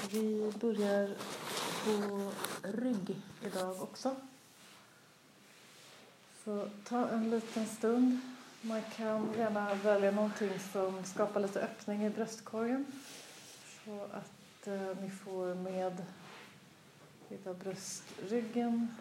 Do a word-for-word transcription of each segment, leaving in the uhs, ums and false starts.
Vi börjar på rygg idag också. Så ta en liten stund. Man kan gärna välja någonting som skapar lite öppning i bröstkorgen. Så att eh, ni får med lite av bröstryggen.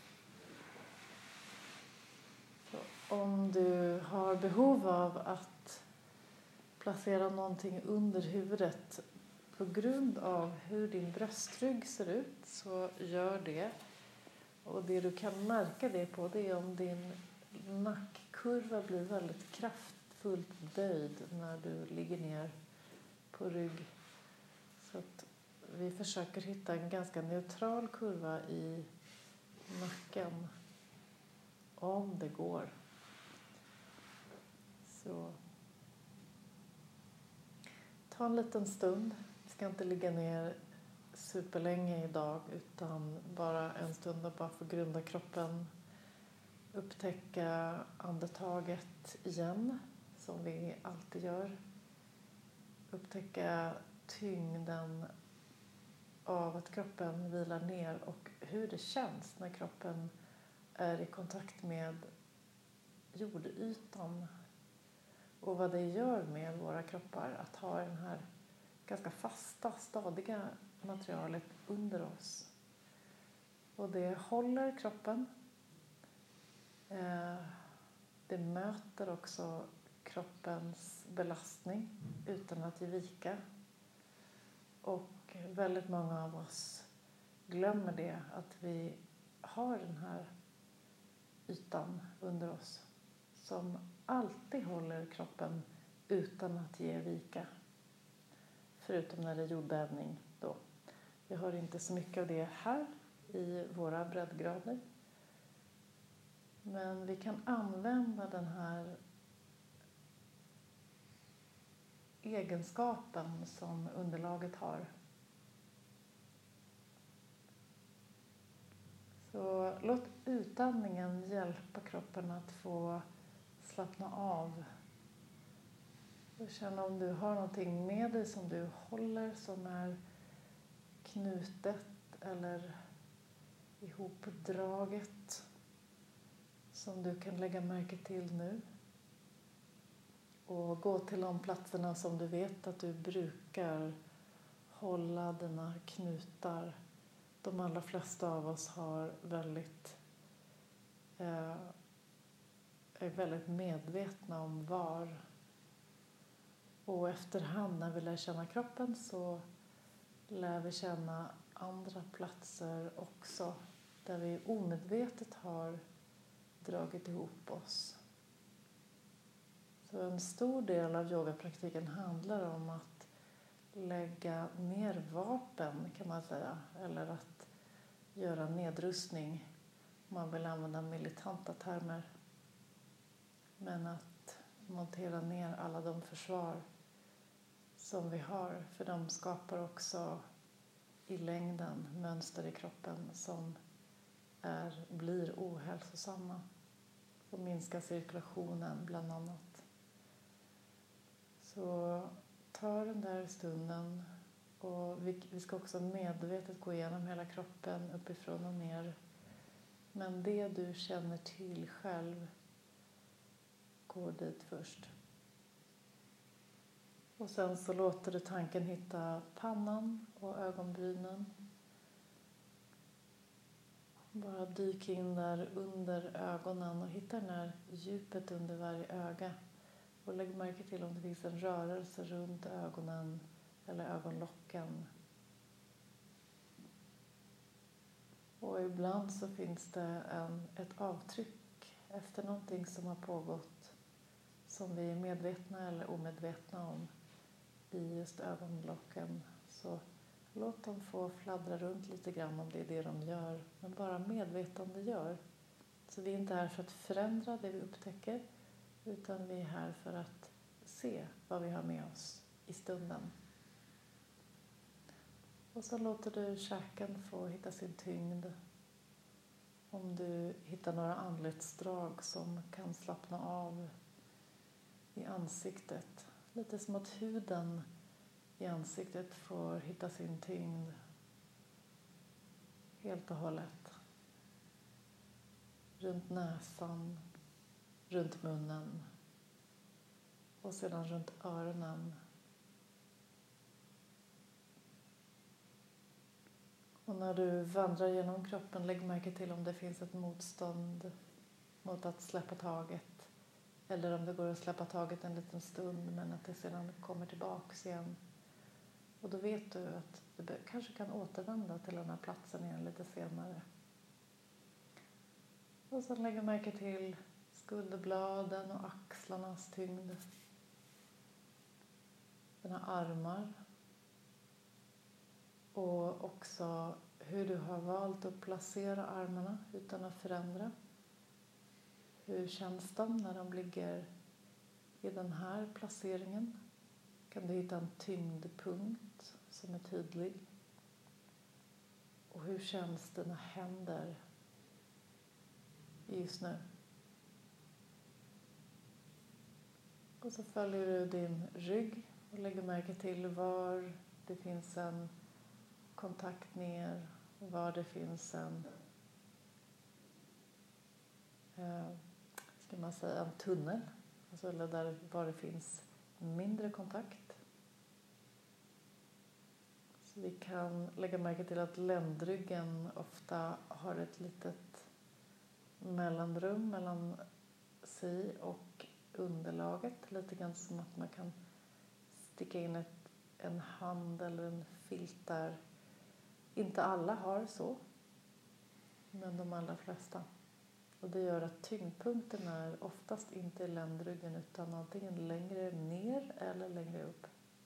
Så om du har behov av att placera någonting under huvudet på grund av hur din bröstrygg ser ut, så gör det. Och det du kan märka det på, det är om din nackkurva blir väldigt kraftfullt böjd när du ligger ner på rygg. Så att vi försöker hitta en ganska neutral kurva i nacken om det går. Så ta en liten stund. Vi ska inte ligga ner superlänge idag, utan bara en stund och bara få grunda kroppen. Upptäcka andetaget igen, som vi alltid gör. Upptäcka tyngden av att kroppen vilar ner och hur det känns när kroppen är i kontakt med jordytan. Och vad det gör med våra kroppar att ha den här ganska fasta, stadiga materialet under oss. Och det håller kroppen. Det möter också kroppens belastning utan att ge vika. Och väldigt många av oss glömmer det, att vi har den här ytan under oss som alltid håller kroppen utan att ge vika. Förutom när det är jordbävning då. Vi har inte så mycket av det här i våra breddgrader. Men vi kan använda den här egenskapen som underlaget har. Så låt utandningen hjälpa kroppen att få slappna av. Och känna om du har någonting med dig som du håller, som är knutet eller ihopdraget, som du kan lägga märke till nu. Och gå till de platserna som du vet att du brukar hålla dina knutar. De allra flesta av oss har väldigt, eh, är väldigt medvetna om var. Och efterhand när vi lär känna kroppen så lär vi känna andra platser också. Där vi omedvetet har dragit ihop oss. Så en stor del av yogapraktiken handlar om att lägga ner vapen, kan man säga. Eller att göra nedrustning. Man vill använda militanta termer. Men att montera ner alla de försvar som vi har. För de skapar också i längden mönster i kroppen som är, blir ohälsosamma. Och minskar cirkulationen bland annat. Så ta den där stunden. Och vi, vi ska också medvetet gå igenom hela kroppen uppifrån och ner. Men det du känner till själv, går dit först. Och sen så låter du tanken hitta pannan och ögonbrynen. Bara dyk in där under ögonen och hitta den här djupet under varje öga. Och lägg märke till om det finns en rörelse runt ögonen eller ögonlocken. Och ibland så finns det en, ett avtryck efter någonting som har pågått, som vi är medvetna eller omedvetna om i just ögonlocken. Så låt dem få fladdra runt lite grann om det är det de gör. Men bara medvetande gör. Så vi är inte här för att förändra det vi upptäcker. Utan vi är här för att se vad vi har med oss i stunden. Och så låter du käken få hitta sin tyngd. Om du hittar några anletsdrag som kan slappna av i ansiktet. Lite som att huden i ansiktet får hitta sin tyngd helt och hållet. Runt näsan, runt munnen och sedan runt öronen. Och när du vandrar genom kroppen, lägg märke till om det finns ett motstånd mot att släppa taget. Eller om det går att släppa taget en liten stund men att det sedan kommer tillbaks igen. Och då vet du att du kanske kan återvända till den här platsen igen lite senare. Och sen lägger märke till skulderbladen och axlarnas tyngd. Dina armar. Och också hur du har valt att placera armarna utan att förändra. Hur känns de när de ligger i den här placeringen? Kan du hitta en tyngdpunkt som är tydlig? Och hur känns dina händer just nu? Och så följer du din rygg och lägger märke till var det finns en kontakt ner, var det finns en eh, ska man säga en tunnel, alltså eller där var det finns mindre kontakt. Så vi kan lägga märke till att ländryggen ofta har ett litet mellanrum mellan sig och underlaget, lite grann som att man kan sticka in ett, en hand eller en filt där. Inte alla har så, men de allra flesta. Och det gör att tyngdpunkten är oftast inte i ländryggen utan antingen längre ner eller längre upp.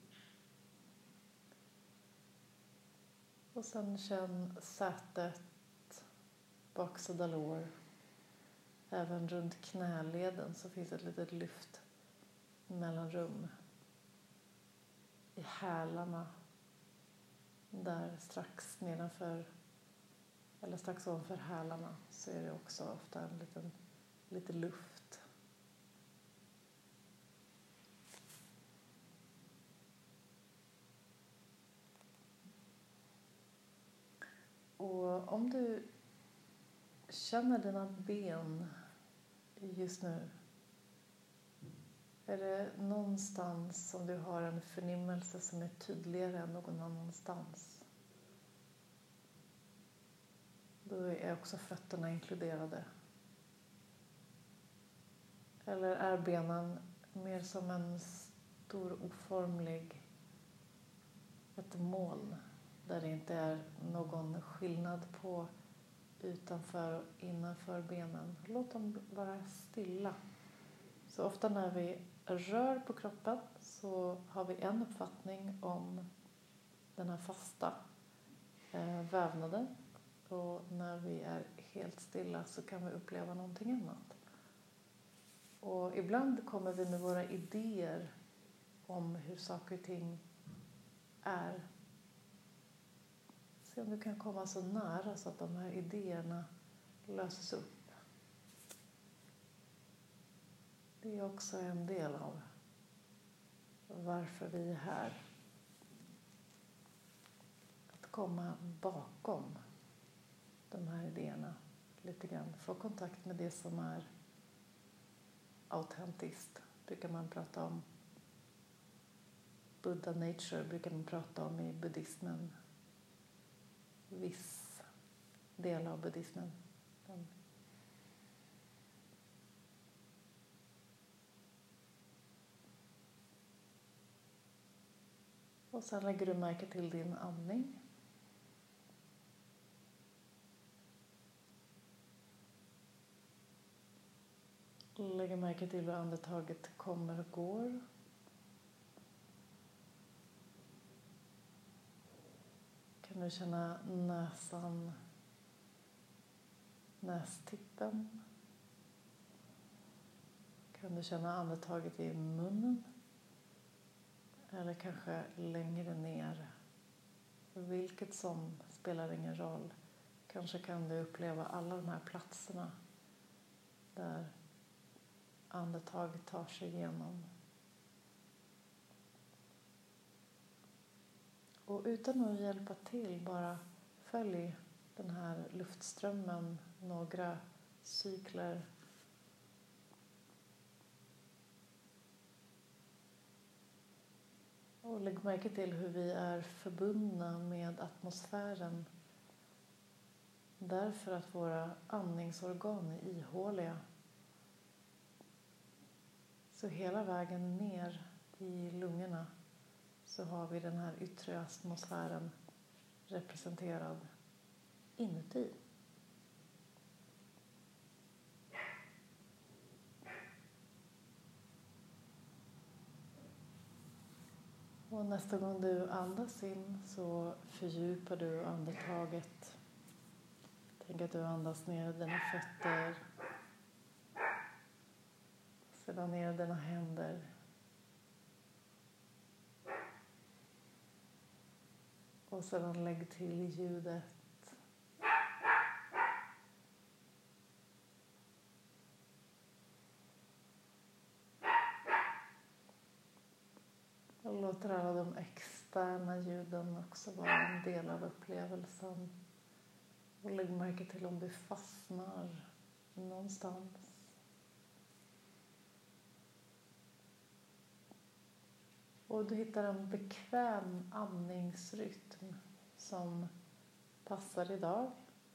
Och sen känn sätet, baksida lår. Även runt knäleden så finns ett litet lyft mellanrum. I hälarna. Där strax nedanför eller strax ovanför hälarna så är det också ofta en liten lite luft. Och om du känner dina ben just nu, är det någonstans som du har en förnimmelse som är tydligare än någon annanstans? Då är också fötterna inkluderade. Eller är benen mer som en stor oformlig, ett moln där det inte är någon skillnad på utanför och innanför benen. Låt dem vara stilla. Så ofta när vi rör på kroppen så har vi en uppfattning om den här fasta eh, vävnaden. Och när vi är helt stilla så kan vi uppleva någonting annat. Och ibland kommer vi med våra idéer om hur saker och ting är. Se om du kan komma så nära så att de här idéerna löses upp. Det är också en del av varför vi är här. Att komma bakom de här idéerna lite grann. Få kontakt med det som är autentiskt. Brukar man prata om. Buddha nature brukar man prata om i buddhismen. Viss del av buddhismen. Den. Och sen lägger du märke till din andning. Lägger märke till hur andetaget kommer och går. Kan du känna näsan, nästippen? Kan du känna andetaget i munnen? Eller kanske längre ner? Vilket som spelar ingen roll. Kanske kan du uppleva alla de här platserna där andetaget tar sig igenom. Och utan att hjälpa till, bara följ den här luftströmmen några cykler. Och lägg märke till hur vi är förbundna med atmosfären. Därför att våra andningsorgan är ihåliga. Så hela vägen ner i lungorna så har vi den här yttre atmosfären representerad inuti. Och nästa gång du andas in så fördjupar du andetaget. Tänk att du andas ner dina fötter. Sedan ner dina händer. Och sedan lägg till ljudet. Och låter alla de externa ljuden också vara en del av upplevelsen. Och lägg märke till om du fastnar någonstans. Och du hittar en bekväm andningsrytm som passar idag.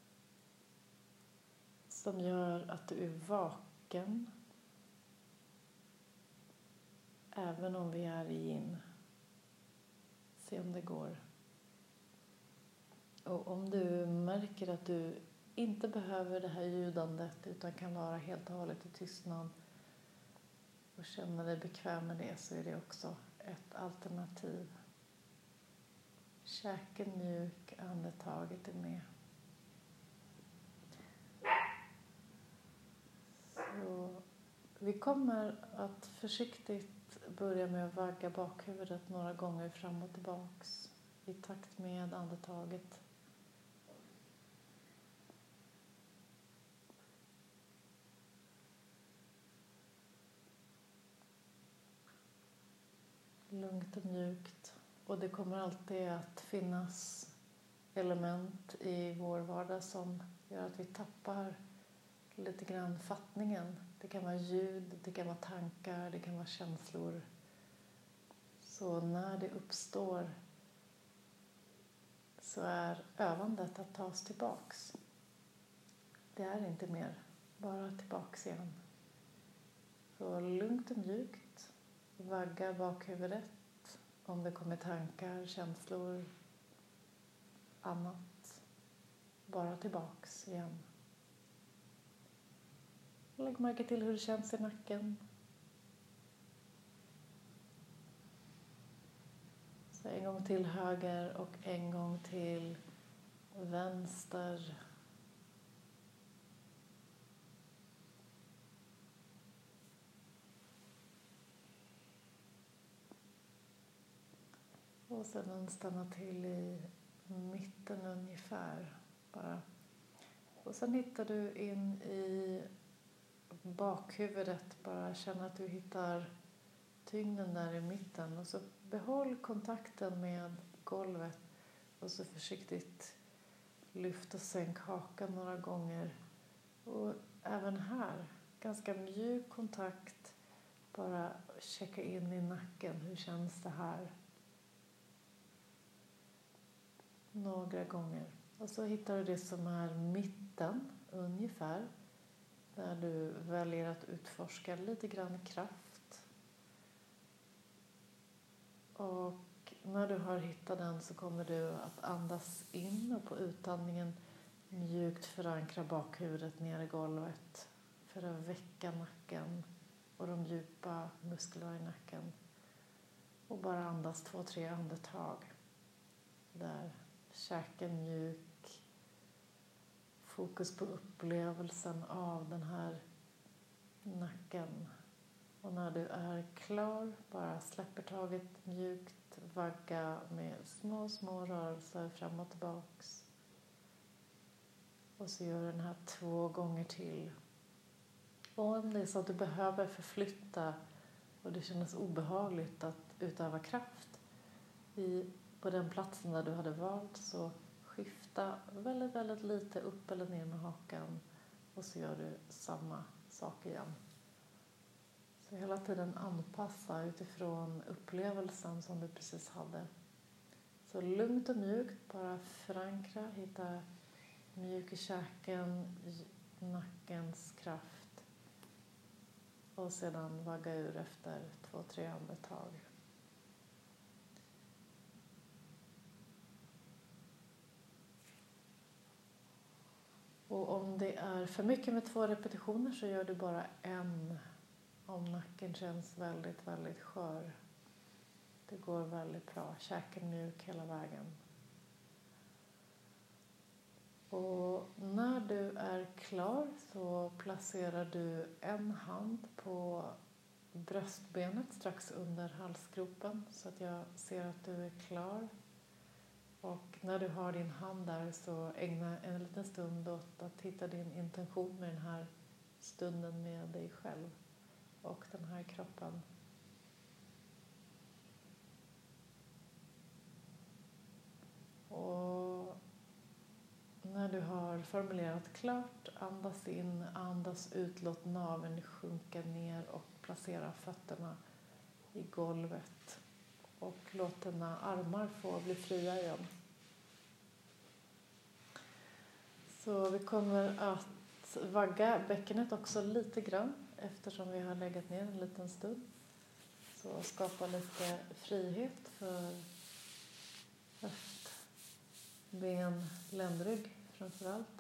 Som gör att du är vaken. Även om vi är i yin. Se om det går. Och om du märker att du inte behöver det här ljudandet utan kan vara helt och hållet i tystnad och känna dig bekväm med det, så är det också ett alternativ. Käken mjuk, andetaget är med. Så vi kommer att försiktigt börja med att vagga bakhuvudet några gånger fram och tillbaks i takt med andetaget. Lugnt och mjukt. Och det kommer alltid att finnas element i vår vardag som gör att vi tappar lite grann fattningen. Det kan vara ljud, det kan vara tankar, det kan vara känslor. Så när det uppstår så är övandet att ta oss tillbaks. Det är inte mer, bara tillbaks igen. Så lugnt och mjukt, vagga bakhuvudet om det kommer tankar, känslor, annat. Bara tillbaks igen. Lägg märke till hur det känns i nacken. Så en gång till höger och en gång till vänster. Och sedan stanna till i mitten ungefär. Bara. Och sen hittar du in i bakhuvudet. Bara känna att du hittar tyngden där i mitten. Och så behåll kontakten med golvet. Och så försiktigt lyft och sänk hakan några gånger. Och även här, ganska mjuk kontakt. Bara checka in i nacken. Hur känns det här? Några gånger. Och så hittar du det som är mitten ungefär. Där du väljer att utforska lite grann kraft. Och när du har hittat den så kommer du att andas in och på utandningen mjukt förankra bakhuvudet ner i golvet. För att väcka nacken och de djupa musklerna i nacken. Och bara andas två, tre andetag. Där. Käken mjuk. Fokus på upplevelsen av den här nacken. Och när du är klar, bara släpper taget mjukt. Vagga med små, små rörelser fram och tillbaks. Och så gör den här två gånger till. Och om det är så att du behöver förflytta och det känns obehagligt att utöva kraft i på den platsen där du hade valt, så skifta väldigt, väldigt lite upp eller ner med hakan och så gör du samma sak igen. Så hela tiden anpassa utifrån upplevelsen som du precis hade. Så lugnt och mjukt, bara förankra, hitta mjuk i käken, nackens kraft. Och sedan vagga ur efter två, tre andetag. Och om det är för mycket med två repetitioner så gör du bara en. Om nacken känns väldigt, väldigt skör. Det går väldigt bra. Käken mjuk hela vägen. Och när du är klar så placerar du en hand på bröstbenet strax under halsgropen så att jag ser att du är klar. Och när du har din hand där så ägna en liten stund åt att hitta din intention med den här stunden med dig själv och den här kroppen. Och när du har formulerat klart, andas in, andas ut, låt naveln sjunka ner och placera fötterna i golvet. Och låt dina armar få bli fria igen. Så vi kommer att vagga bäckenet också lite grann eftersom vi har legat ner en liten stund. Så skapa lite frihet för höft, ben, ländrygg framför allt.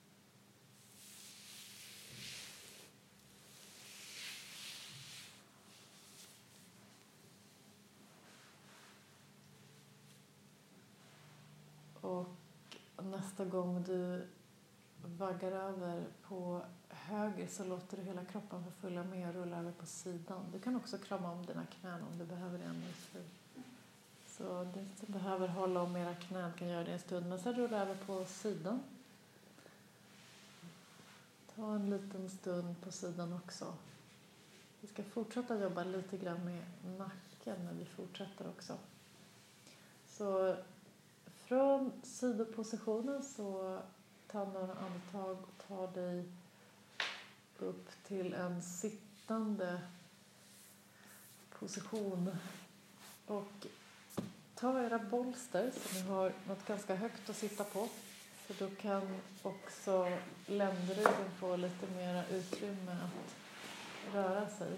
Och nästa gång du vaggar över på höger så låter du hela kroppen få följa med och rulla över på sidan. Du kan också krama om dina knän om du behöver det en stund. Så du som behöver hålla om era knän kan göra det en stund. Men sen rulla över på sidan. Ta en liten stund på sidan också. Vi ska fortsätta jobba lite grann med nacken när vi fortsätter också. Så från sidopositionen så ta några andetag och ta dig upp till en sittande position. Och ta era bolster så ni har något ganska högt att sitta på. För då kan också ländryggen få lite mer utrymme att röra sig.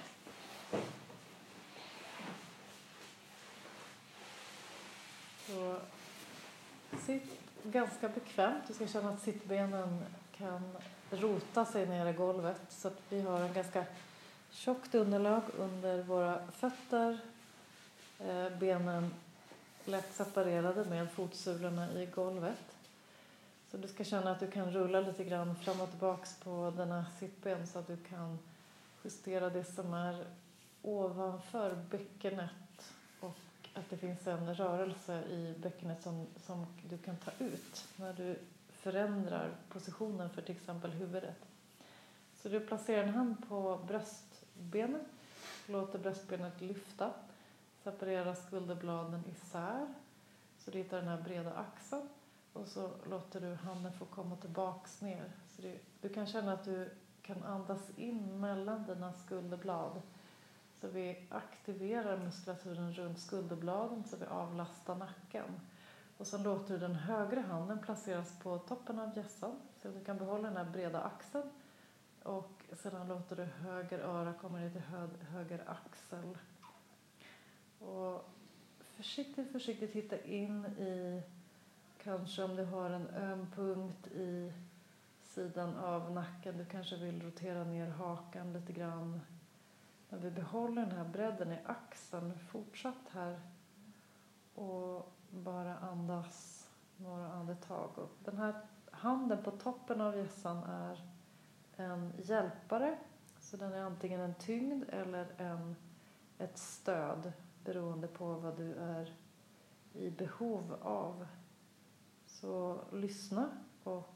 Så sitt ganska bekvämt. Du ska känna att sittbenen kan rota sig ner i golvet. Så att vi har en ganska tjockt underlag under våra fötter. Benen lätt separerade med fotsulorna i golvet. Så du ska känna att du kan rulla lite grann fram och tillbaka på dina sittben så att du kan justera det som är ovanför bäckenet och att det finns en rörelse i bäckenet som, som du kan ta ut när du förändrar positionen för till exempel huvudet. Så du placerar en hand på bröstbenet, låter bröstbenet lyfta, separera skulderbladen isär så du hittar den här breda axeln och så låter du handen få komma tillbaks ner. Så du, du kan känna att du kan andas in mellan dina skulderblad. Så vi aktiverar muskulaturen runt skulderbladen så vi avlastar nacken. Och så låter du den högra handen placeras på toppen av hjässan så att du kan behålla den här breda axeln. Och sedan låter du höger öra komma ner till hö, höger axel. Och försiktigt, försiktigt hitta in i, kanske om du har en öm punkt i sidan av nacken. Du kanske vill rotera ner hakan lite grann. När vi behåller den här bredden i axeln, fortsatt här och bara andas några andetag. Och den här handen på toppen av hjässan är en hjälpare. Så den är antingen en tyngd eller en, ett stöd beroende på vad du är i behov av. Så lyssna och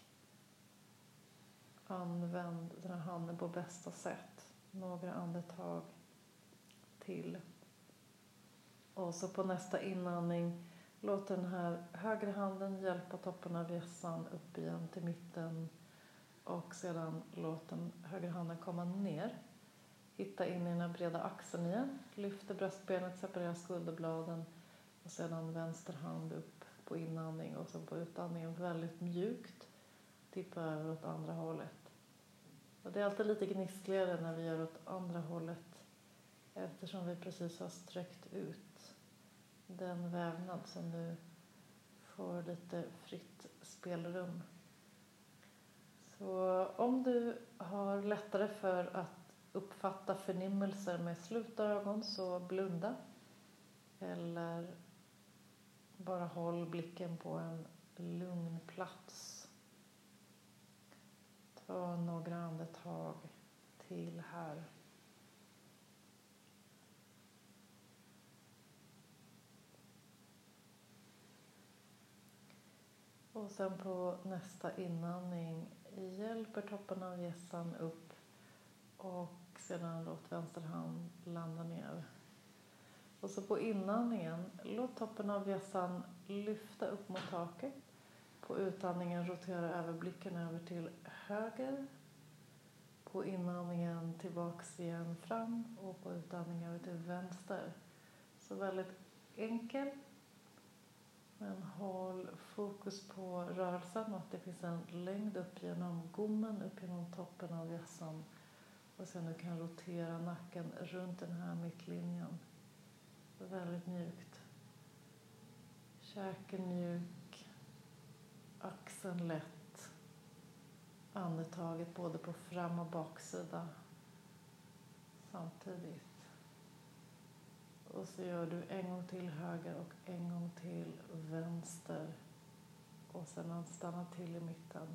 använd den här handen på bästa sätt. Några andetag till. Och så på nästa inandning, låt den här högra handen hjälpa toppen av hjässan upp igen till mitten. Och sedan låt den högra handen komma ner. Hitta in i den här breda axeln igen. Lyfter bröstbenet, separerar skulderbladen. Och sedan vänster hand upp på inandning. Och så på utandningen väldigt mjukt. Tippa över åt andra hållet. Och det är alltid lite gnissligare när vi gör åt andra hållet. Eftersom vi precis har sträckt ut den vävnad som nu får lite fritt spelrum. Så om du har lättare för att uppfatta förnimmelser med slutna ögon så blunda. Eller bara håll blicken på en lugn plats. Ta några andetag till här. Och sen på nästa inandning hjälper toppen av hjässan upp och sedan låt vänster hand landa ner. Och så på inandningen, låt toppen av hjässan lyfta upp mot taket. På utandningen rotera över blicken över till höger. På inandningen tillbaks igen fram och på utandningen över till vänster. Så väldigt enkelt. Men håll fokus på rörelsen och att det finns en längd upp genom gommen, upp genom toppen av hjässan. Och sen du kan rotera nacken runt den här mittlinjen. Väldigt mjukt. Käken mjuk. Axeln lätt. Andetaget både på fram- och baksida samtidigt. Och så gör du en gång till höger och en gång till vänster. Och sen stanna till i mitten.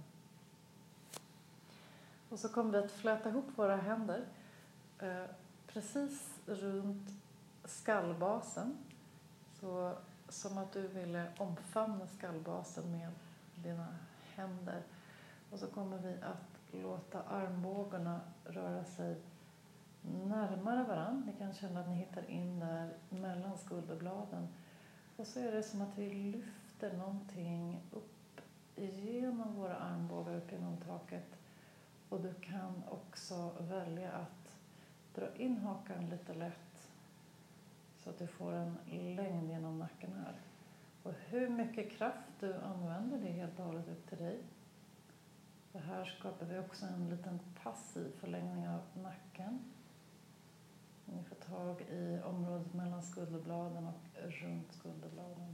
Och så kommer vi att fläta ihop våra händer eh, precis runt skallbasen. Så som att du ville omfamna skallbasen med dina händer. Och så kommer vi att låta armbågarna röra sig närmare varann. Ni kan känna att ni hittar in där mellan skulderbladen. Och så är det som att vi lyfter någonting upp genom våra armbågar upp genom taket. Och du kan också välja att dra in hakan lite lätt så att du får en längd genom nacken här. Och hur mycket kraft du använder, det är helt och hållet upp till dig. Så här skapar vi också en liten passiv förlängning av nacken. Ni får tag i området mellan skulderbladen och runt skulderbladen.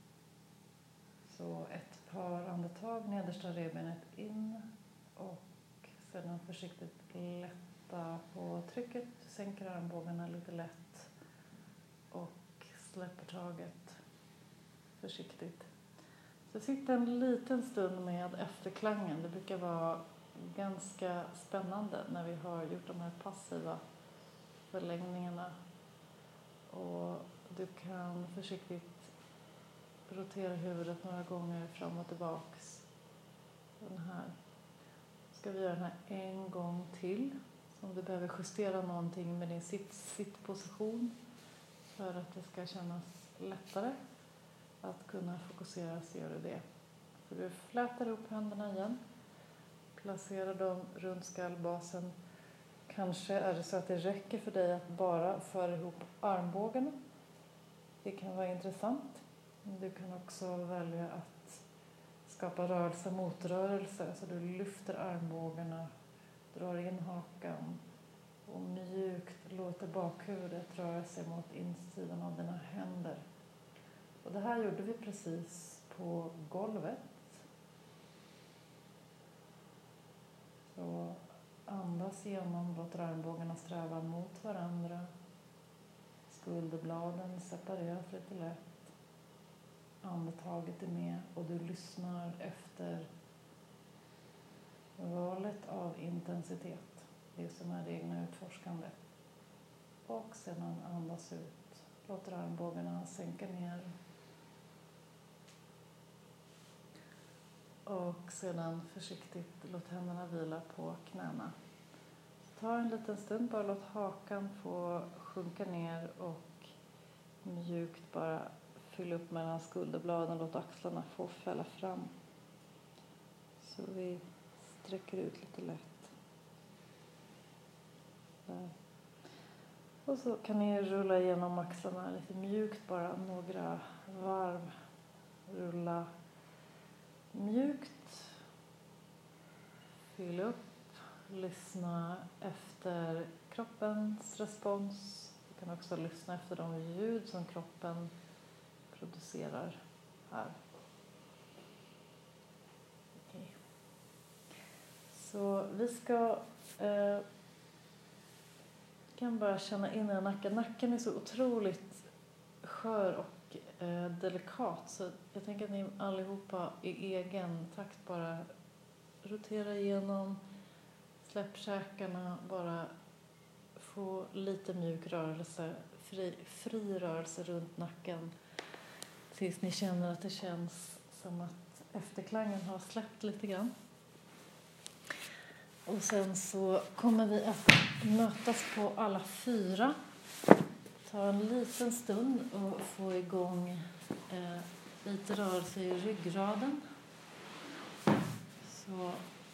Så ett par andetag, nedersta revbenet in och sedan försiktigt lätta på trycket. Sänker armbågarna lite lätt och släpper taget försiktigt. Så sitta en liten stund med efterklangen. Det brukar vara ganska spännande när vi har gjort de här passiva förlängningarna. Och du kan försiktigt rotera huvudet några gånger fram och tillbaks. Den här. Ska vi göra den här en gång till. Så om du behöver justera någonting med din sitt, sittposition för att det ska kännas lättare att kunna fokusera, så gör du det. För du flätar ihop händerna igen. Placerar dem runt skallbasen. Kanske är det så att det räcker för dig att bara föra ihop armbågarna. Det kan vara intressant. Du kan också välja att skapa rörelse mot rörelse. Så du lyfter armbågarna, drar in hakan och mjukt låter bakhuvudet röra sig mot insidan av dina händer. Och det här gjorde vi precis på golvet. Så andas igenom, låt armbågarna sträva mot varandra. Skulderbladen separeras lite lätt. Andetaget är med och du lyssnar efter valet av intensitet. Det som är det egna utforskande. Och sedan andas ut. Låt armbågarna sänka ner. Och sedan försiktigt låt händerna vila på knäna. Ta en liten stund, bara låt hakan få sjunka ner och mjukt bara fylla upp mellan skulderbladen. Låt axlarna få fälla fram. Så vi sträcker ut lite lätt. Där. Och så kan ni rulla igenom axlarna lite mjukt, bara några varv. Rulla mjukt. Fyll upp. Lyssna efter kroppens respons. Du kan också lyssna efter de ljud som kroppen producerar här. Okay. Så vi ska eh, kan bara känna in i nacken. Nacken är så otroligt skör och eh, delikat. Så jag tänker att ni allihopa i egen takt bara rotera igenom. Släpp käkarna, bara få lite mjuk rörelse, fri, fri rörelse runt nacken. Tills ni känner att det känns som att efterklangen har släppt lite grann. Och sen så kommer vi att mötas på alla fyra. Ta en liten stund och få igång eh, lite rörelse i ryggraden. Så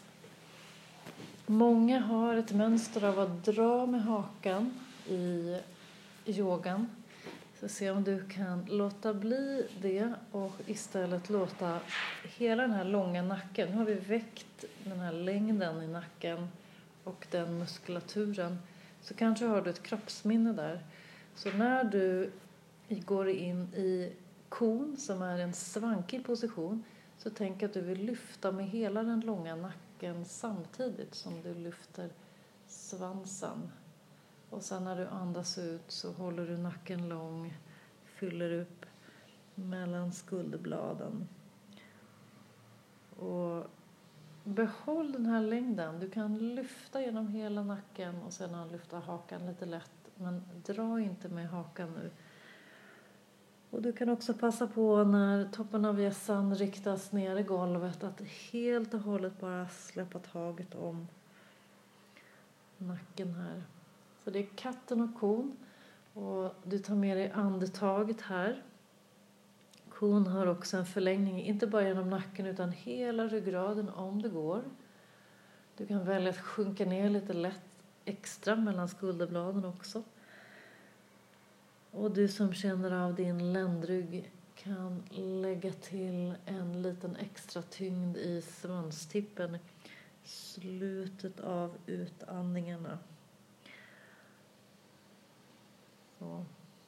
många har ett mönster av att dra med hakan i yogan. Så se om du kan låta bli det och istället låta hela den här långa nacken. Nu har vi väckt den här längden i nacken och den muskulaturen. Så kanske har du ett kroppsminne där. Så när du går in i kon, som är en svankig position, så tänk att du vill lyfta med hela den långa nacken samtidigt som du lyfter svansen. Och sen när du andas ut så håller du nacken lång, fyller upp mellan skulderbladen. Och behåll den här längden. Du kan lyfta genom hela nacken och sedan lyfta hakan lite lätt. Men dra inte med hakan nu. Och du kan också passa på när toppen av hjässan riktas ner i golvet att helt och hållet bara släppa taget om nacken här. Så det är katten och kon. Och du tar med dig andetaget här. Kon har också en förlängning, inte bara genom nacken utan hela ryggraden om det går. Du kan välja att sjunka ner lite lätt extra mellan skulderbladen också. Och du som känner av din ländrygg kan lägga till en liten extra tyngd i svanstippen. Slutet av utandningarna. Så.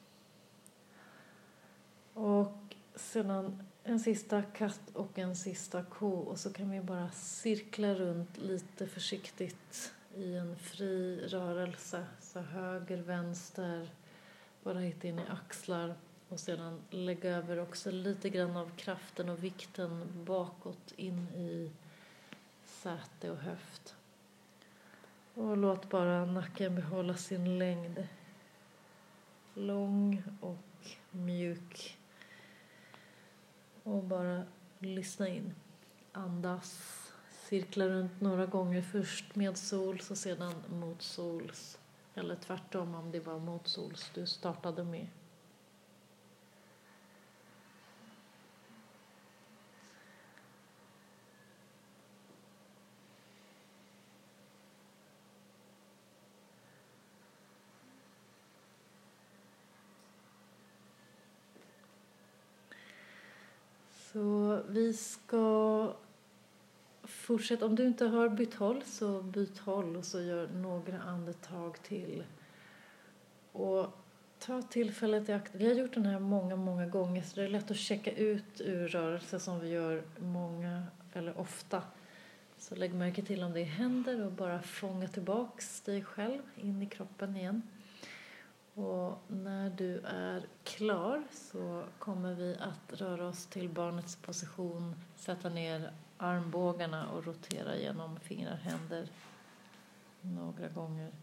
Och sedan en sista katt och en sista ko. Och så kan vi bara cirkla runt lite försiktigt i en fri rörelse. Så höger, vänster. Bara hitta in i axlar. Och sedan lägga över också lite grann av kraften och vikten bakåt in i säte och höft. Och låt bara nacken behålla sin längd. Lång och mjuk. Och bara lyssna in. Andas. Cirkla runt några gånger. Först med sols och sedan mot sols. Eller tvärtom om det var mot sols du startade med. Så vi ska fortsätta. Om du inte har bytt håll så byt håll och så gör några andetag till. Och ta tillfället i akt. Vi har gjort den här många, många gånger så det är lätt att checka ut ur rörelse som vi gör många eller ofta. Så lägg märke till om det händer och bara fånga tillbaks dig själv in i kroppen igen. Och när du är klar så kommer vi att röra oss till barnets position, sätta ner armbågarna och rotera genom fingrar, händer några gånger.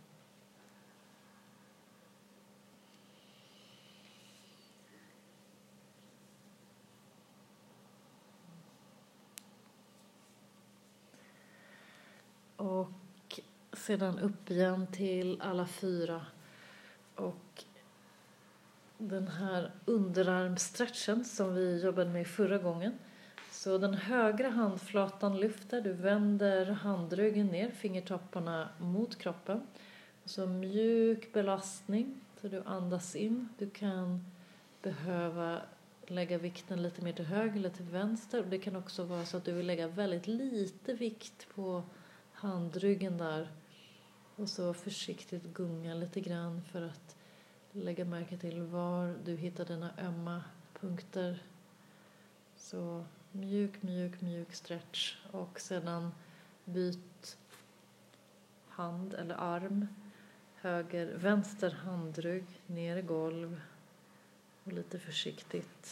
Och sedan upp igen till alla fyra. Och den här underarmstretchen som vi jobbade med förra gången. Så den högra handflatan lyfter, du vänder handryggen ner, fingertopparna mot kroppen. Och så mjuk belastning så du andas in. Du kan behöva lägga vikten lite mer till höger eller till vänster. Och det kan också vara så att du vill lägga väldigt lite vikt på handryggen där. Och så försiktigt gunga lite grann för att lägga märke till var du hittar dina ömma punkter. Så mjuk, mjuk, mjuk stretch. Och sedan byt hand eller arm. Höger, vänster handrygg ner i golv. Och lite försiktigt.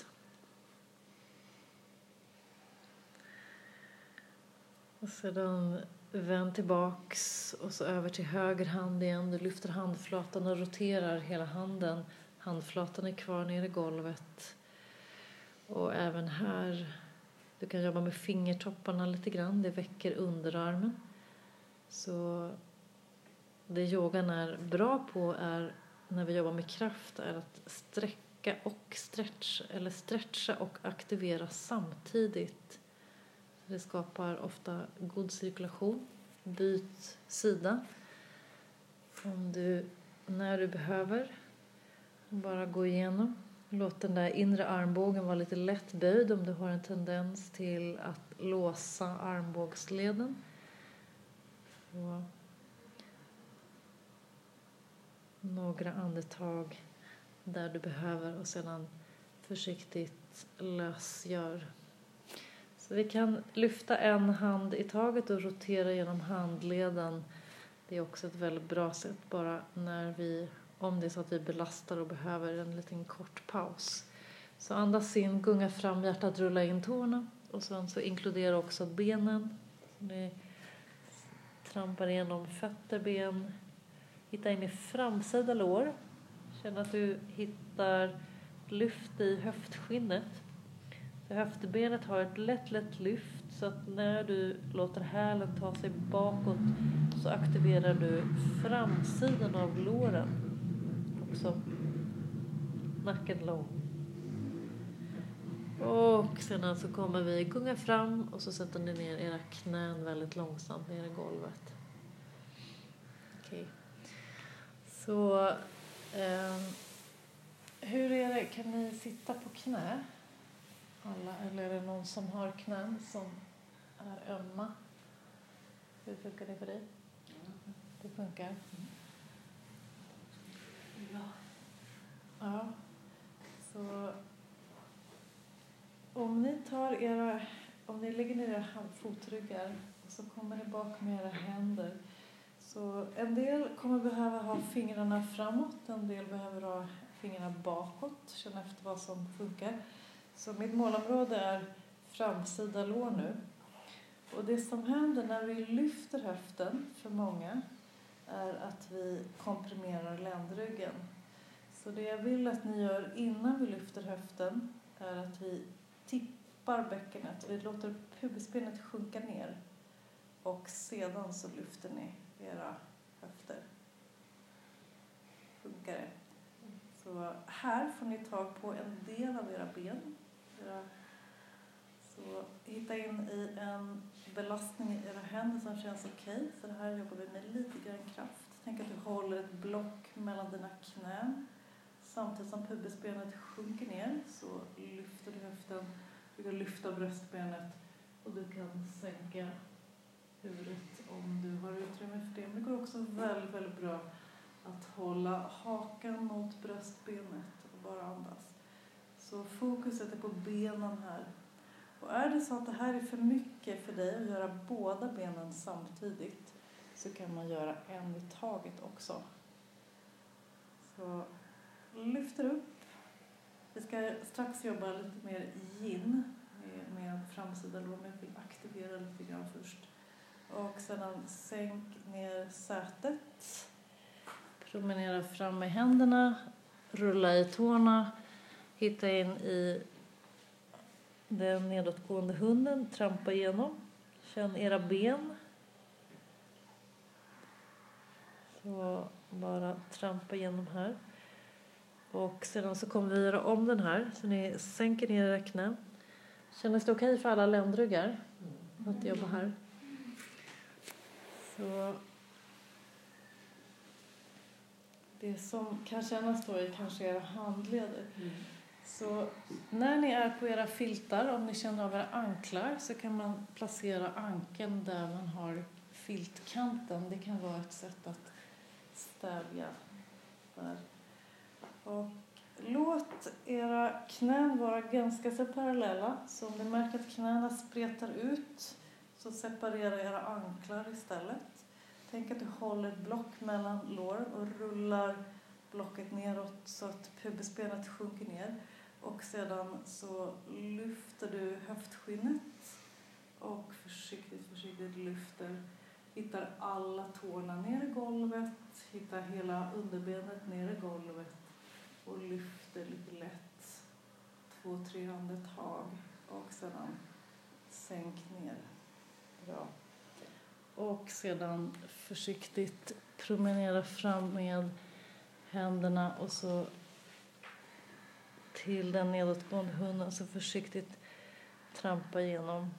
Och sedan vänd tillbaks och så över till höger hand igen. Du lyfter handflatan och roterar hela handen. Handflatan är kvar ner i golvet. Och även här, du kan jobba med fingertopparna lite grann. Det väcker underarmen. Så det yogan är bra på är när vi jobbar med kraft är att sträcka och stretch eller stretcha och aktivera samtidigt. Det skapar ofta god cirkulation. Byt sida. Om du, när du behöver, bara gå igenom. Låt den där inre armbågen vara lite lätt böjd om du har en tendens till att låsa armbågsleden. Och några andetag där du behöver och sedan försiktigt lösgör. Så vi kan lyfta en hand i taget och rotera genom handleden. Det är också ett väldigt bra sätt bara när vi, om det är så att vi belastar och behöver en liten kort paus. Så andas in, gunga fram hjärtat, rulla in tårna. Och sen så inkludera också benen. Så ni trampar igenom fötter, ben. Hitta in i framsida lår. Känn att du hittar lyft i höftskinnet. Så höftbenet har ett lätt, lätt lyft. Så att när du låter hälen ta sig bakåt så aktiverar du framsidan av låren. Också nacken lång. Och sedan så kommer vi gunga fram och så sätter ni ner era knän väldigt långsamt ner i golvet. Okej. Okay. Så eh, hur är det? Kan ni sitta på knä? Alla, eller är det någon som har knän som är ömma? Hur funkar det för dig? Det funkar. Mm. Ja. Ja. Så om ni tar era, om ni lägger ner era fotryggar och så kommer ni bak med era händer. Så en del kommer behöva ha fingrarna framåt, en del behöver ha fingrarna bakåt. Känna efter vad som funkar. Så mitt målområde är framsida lår nu. Och det som händer när vi lyfter höften för många är att vi komprimerar ländryggen. Så det jag vill att ni gör innan vi lyfter höften är att vi tippar bäckenet. Vi låter pubisbenet sjunka ner. Och sedan så lyfter ni era höfter. Funkar det? Så här får ni tag på en del av era ben. Så hitta in i en belastning i era händer som känns okej. Okay. Så det här jobbar vi med lite grann kraft. Tänk att du håller ett block mellan dina knän. Samtidigt som pubisbenet sjunker ner så lyfter du höften. Du kan lyfta bröstbenet och du kan sänka huvudet om du har utrymme för det. Men det går också väldigt, väldigt bra att hålla hakan mot bröstbenet och bara andas. Så fokuset är på benen här. Och är det så att det här är för mycket för dig att göra båda benen samtidigt så kan man göra en i taget också. Så lyfter upp. Vi ska strax jobba lite mer yin med, med framsida lår, men vi vill aktivera lite grann först. Och sedan sänk ner sätet. Promenera fram med händerna. Rulla i tårna. Hitta in i den nedåtgående hunden. Trampa igenom. Känn era ben. Så bara trampa igenom här. Och sedan så kommer vi göra om den här. Så ni sänker ner era knän. Känns det okej för alla ländryggar att jobba här? Så det som kan kännas då är kanske era handleder. Mm. Så när ni är på era filtar, om ni känner av era anklar, så kan man placera ankeln där man har filtkanten. Det kan vara ett sätt att stävja där. Och låt era knän vara ganska så parallella. Så om ni märker att knäna spretar ut, så separera era anklar istället. Tänk att du håller ett block mellan lår och rullar blocket neråt så att pubisbenet sjunker ner. Och sedan så lyfter du höftskinnet och försiktigt, försiktigt lyfter. Hittar alla tårna ner i golvet. Hittar hela underbenet ner i golvet. Och lyfter lite lätt. Två, tre andetag. Och sedan sänk ner. Bra. Och sedan försiktigt promenera fram med händerna och så till den nedåtgående hunden, så försiktigt trampa igenom.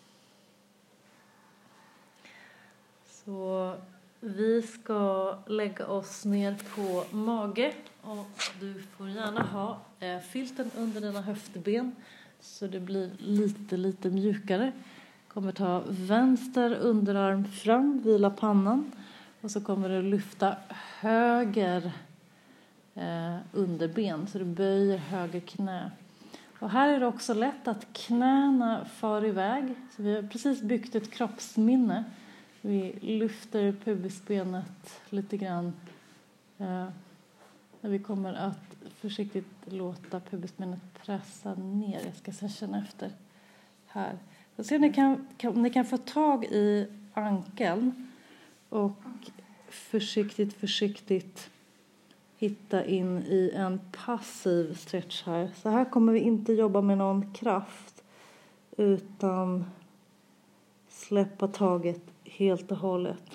Så vi ska lägga oss ner på mage, och du får gärna ha eh, filten under dina höftben så det blir lite lite mjukare. Kommer ta vänster underarm fram, vila pannan, och så kommer du lyfta höger eh, underben så du böjer höger knä. Och här är det också lätt att knäna far iväg. Så vi har precis byggt ett kroppsminne. Vi lyfter pubisbenet lite grann. Eh, när vi kommer att försiktigt låta pubisbenet pressa ner. Jag ska sedan känna efter här. Så se om ni kan, kan, ni kan få tag i ankeln och försiktigt, försiktigt hitta in i en passiv stretch här. Så här kommer vi inte jobba med någon kraft utan släppa taget helt och hållet.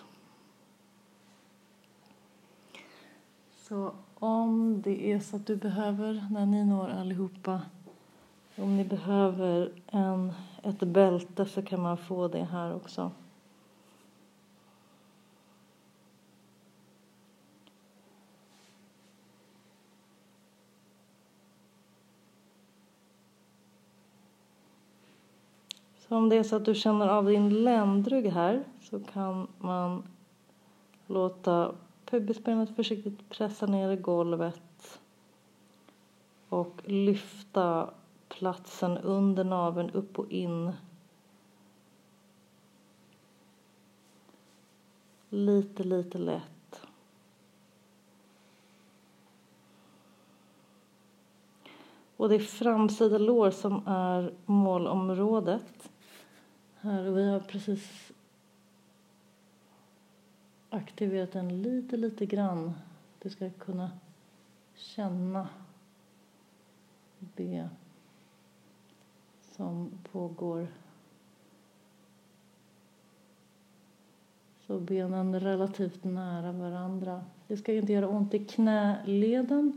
Så om det är så att du behöver, när ni når allihopa, om ni behöver en, ett bälte så kan man få det här också. Så om det är så att du känner av din ländrygg här så kan man låta pubisbenet försiktigt pressa ner i golvet och lyfta platsen under naveln upp och in. Lite, lite lätt. Och det är framsida lår som är målområdet. Här, och vi har precis aktiverat den lite, lite grann. Du ska kunna känna det som pågår. Så benen relativt nära varandra. Det ska inte göra ont i knäleden.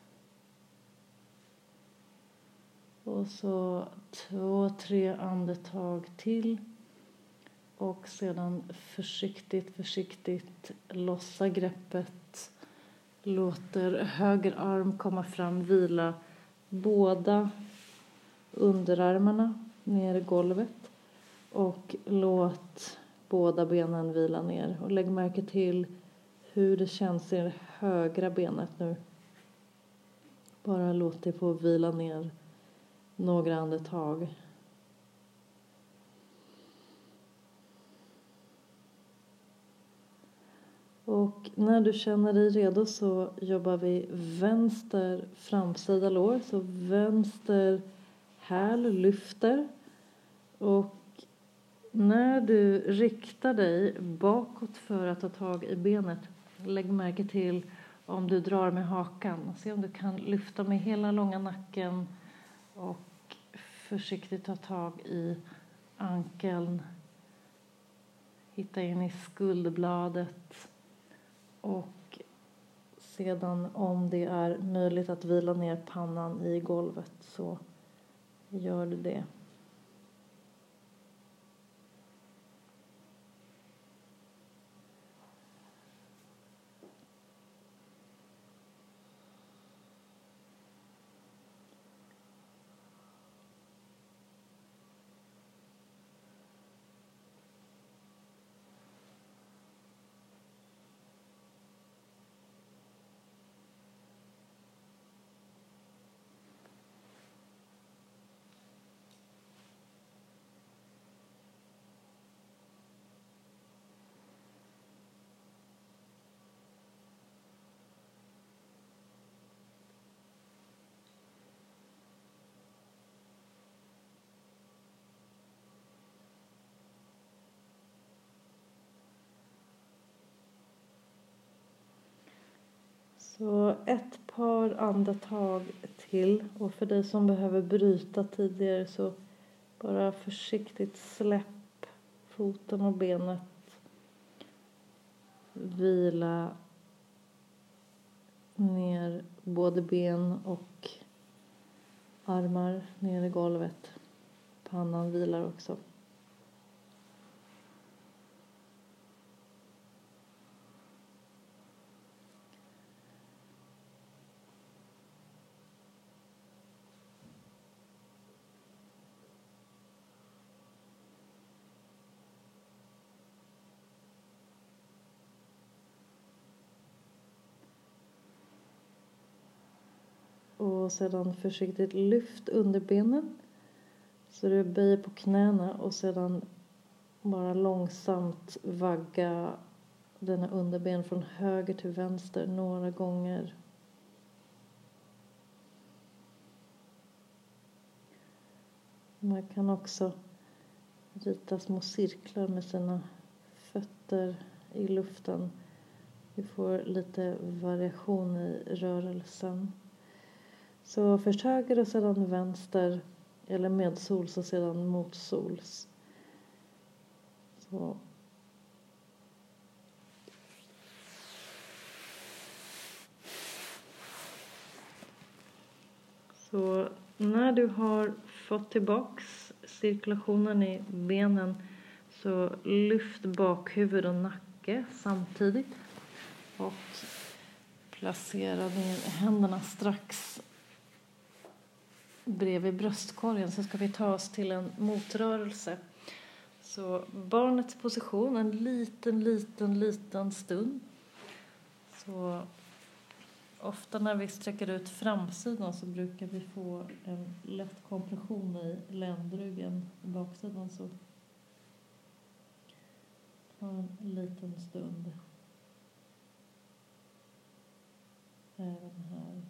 Och så två, tre andetag till. Och sedan försiktigt, försiktigt lossa greppet. Låter höger arm komma fram, vila båda underarmarna ner i golvet. Och låt båda benen vila ner. Och lägg märke till hur det känns i det högra benet nu. Bara låt det få vila ner några andetag. Och när du känner dig redo så jobbar vi vänster framsida lår. Så vänster häl lyfter. Och när du riktar dig bakåt för att ta tag i benet, lägg märke till om du drar med hakan. Se om du kan lyfta med hela långa nacken och försiktigt ta tag i ankeln. Hitta in i skuldbladet och sedan om det är möjligt att vila ner pannan i golvet så gör du det. Så ett par andetag till, och för dig som behöver bryta tidigare så bara försiktigt släpp foten och benet. Vila ner både ben och armar ner i golvet. Pannan vilar också. Och sedan försiktigt lyft underbenen. Så du böjer på knäna och sedan bara långsamt vagga dina underben från höger till vänster några gånger. Man kan också rita små cirklar med sina fötter i luften. Vi får lite variation i rörelsen. Så först höger och sedan vänster, eller medsols och sedan motsols. Så. Så när du har fått tillbaks cirkulationen i benen så lyft bakhuvud och nacke samtidigt. Och placera ner händerna strax bredvid bröstkorgen, så ska vi ta oss till en motrörelse. Så barnets position en liten, liten, liten stund. Så ofta när vi sträcker ut framsidan så brukar vi få en lätt kompression i ländryggen i baksidan. Så ta en liten stund. Även här.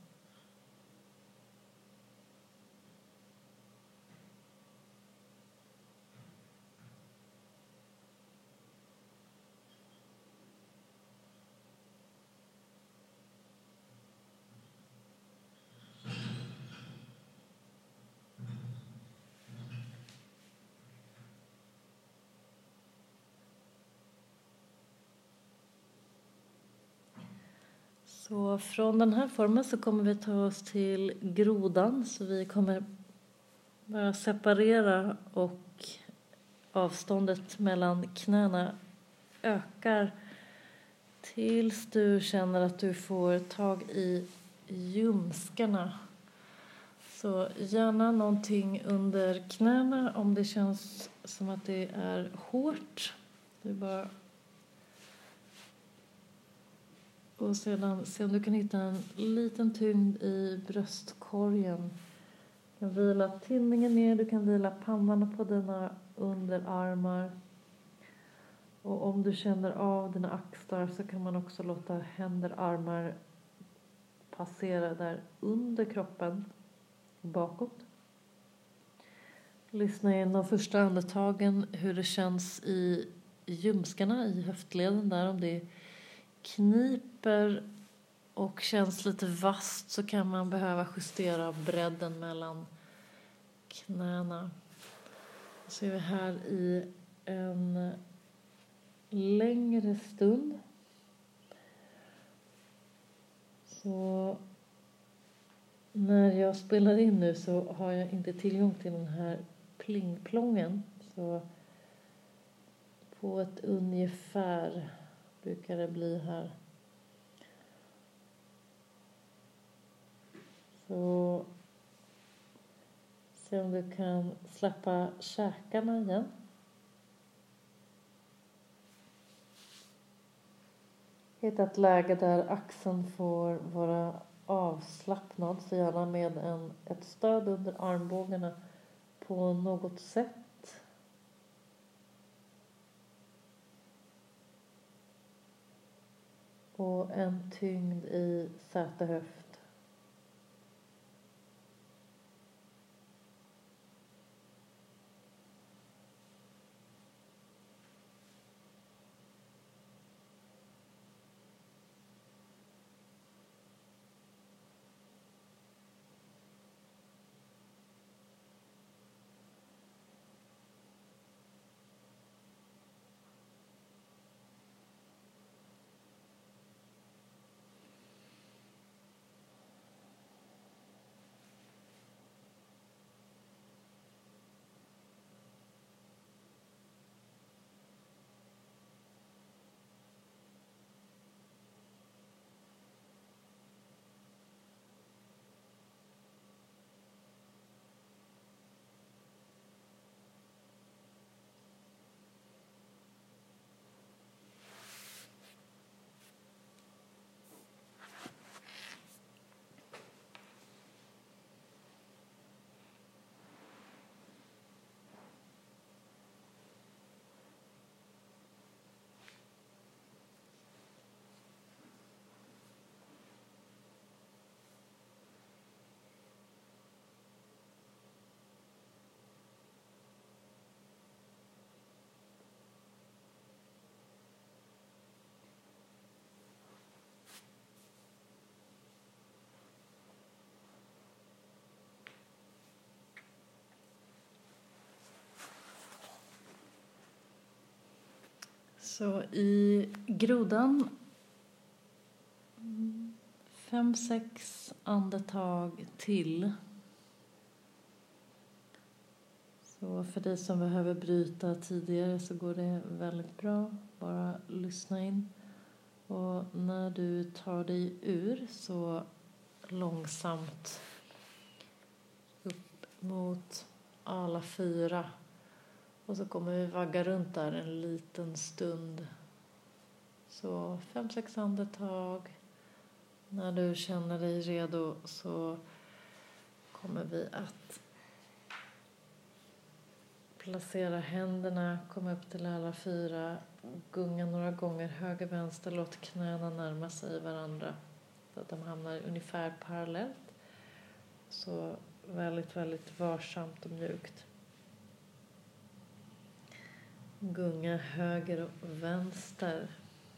Så från den här formen så kommer vi ta oss till grodan. Så vi kommer bara separera och avståndet mellan knäna ökar tills du känner att du får tag i ljumskarna. Så gärna någonting under knäna om det känns som att det är hårt. Du bara... Och sedan se om du kan hitta en liten tyngd i bröstkorgen. Du kan vila tinningen ner, du kan vila pannan på dina underarmar. Och om du känner av dina axlar så kan man också låta händer, armar passera där under kroppen, bakåt. Lyssna in de första andetagen, hur det känns i ljumskarna, i höftleden där. Om det kniper och känns lite vasst så kan man behöva justera bredden mellan knäna. Så är vi här i en längre stund. Så när jag spelar in nu så har jag inte tillgång till den här plingplången. Så på ett ungefär brukar det bli här. Så se om du kan släppa käkarna igen. Hitta ett läge där axeln får vara avslappnad, så gärna med en, ett stöd under armbågarna på något sätt. Och en tyngd i sätehöft. Så i grodan, fem, sex andetag till. Så för dig som behöver bryta tidigare så går det väldigt bra. Bara lyssna in. Och när du tar dig ur så långsamt upp mot alla fyra. Och så kommer vi vagga runt där en liten stund. Så fem, sex andetag. När du känner dig redo så kommer vi att placera händerna, komma upp till alla fyra. Gunga några gånger höger, vänster. Låt knäna närma sig varandra. Så att de hamnar ungefär parallellt. Så väldigt, väldigt varsamt och mjukt. Gunga höger och vänster.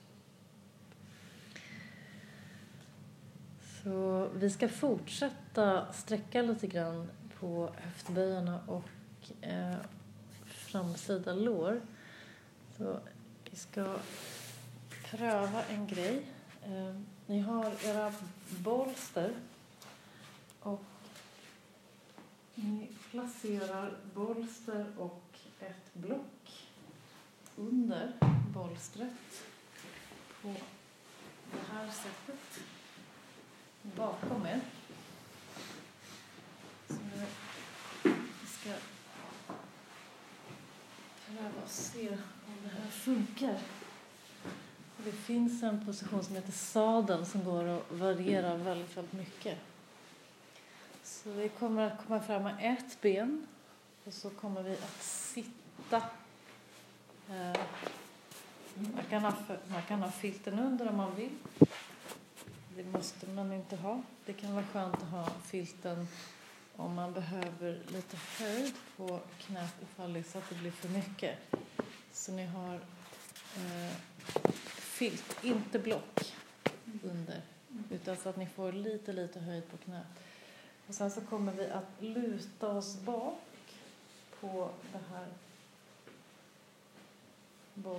Så vi ska fortsätta sträcka lite grann på höftböjarna och eh, framsida lår. Så vi ska pröva en grej. Eh, ni har era bolster och ni placerar bolster och ett block under bolstret på det här sättet bakom er. Så nu ska pröva och se om det här funkar. Det finns en position som heter sadeln som går att variera väldigt, väldigt mycket. Så vi kommer att komma fram med ett ben och så kommer vi att sitta. Man kan ha, man kan ha filten under om man vill. Det måste man inte ha. Det kan vara skönt att ha filten om man behöver lite höjd på knät ifall det så att det blir för mycket. Så ni har eh, filt, inte block under. Utan så att ni får lite, lite höjd på knät. Och sen så kommer vi att luta oss bak på det här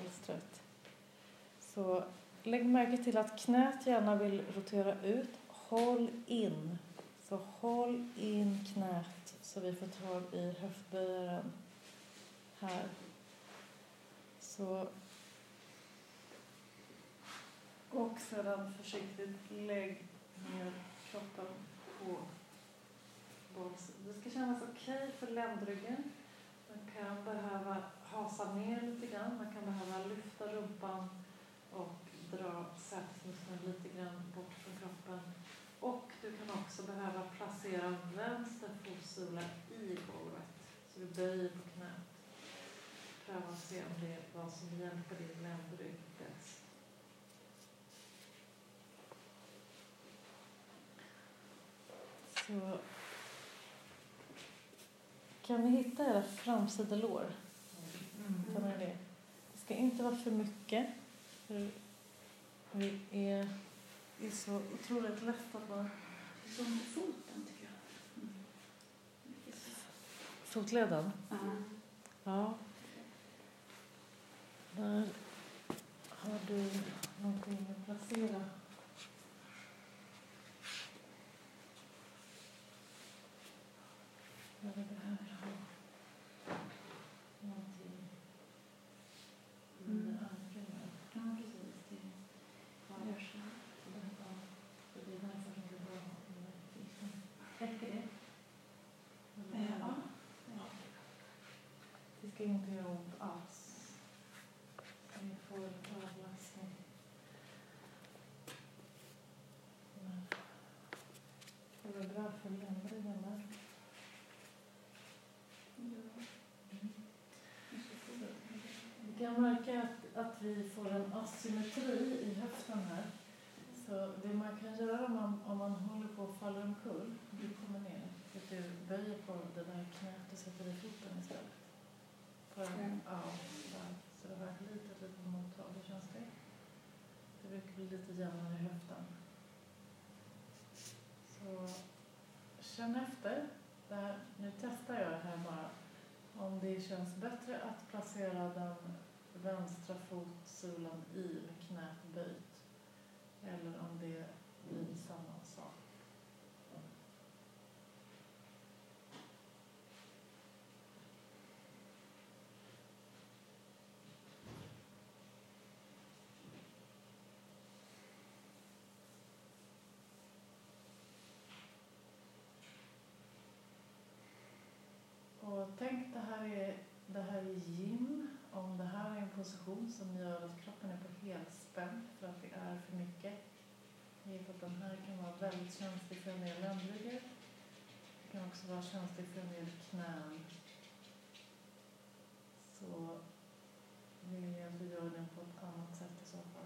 bolstret. Så lägg märke till att knät gärna vill rotera ut. håll in. Så håll in knät så vi får tag i höftböjaren här. Så. Och sedan försiktigt lägg ner kroppen på bålsidan. Det ska kännas okej för ländryggen. Man kan behöva hasa ner lite grann. Man kan behöva lyfta rumpan och dra sätesmuskeln lite grann bort från kroppen. Och du kan också behöva placera vänster fotsula i golvet. Så du böjer på knät. Pröva att se om det är vad som hjälper din ländrygg bäst. Så kan ni hitta era framsida lår? Mm. Kan ni det? Det ska inte vara för mycket. För vi är, är så otroligt lätt att vara som foten tycker jag. Mm. Fotleden? Mm. Ja. Där har du någonting att placera. När vi behöver ha någonting i Mm. armkrona. Ja, precis. Det gör så. Så det är därför som det var en. Räcker det? Eh, ja. Ja. Det ska inte göra ont alls. Vi får avlastning. Men det var bra för ländryggen där. Vi kan märka att, att vi får en asymmetri i höften här. Så det man kan göra om man, om man håller på att falla omkull, du kommer ner, att du böjer på det där knät och sätter i foten istället. För, Mm. ja, där. Så det har varit lite, lite mottag. Hur känns det? Det brukar bli lite jämnare i höften. Så känn efter. Där, nu testar jag det här bara. Om det känns bättre att placera den vänstra fotsulan i med knät böjt. Eller om det blir samma sak. Och tänk, det här är, det här är yin. Om det här är en position som gör att kroppen är på helspänn för att det är för mycket. Vet att den här kan vara väldigt känslig för en del ländryggar. Det kan också vara känslig för en del knän. Så vill jag att du gör den på ett annat sätt i så fall.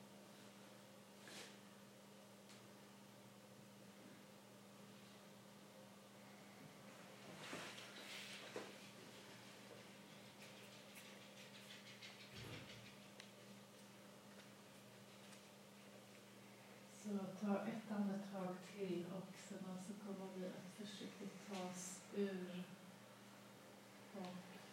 Så ta ett andetag till och sedan så kommer vi att försiktigt ta oss ur och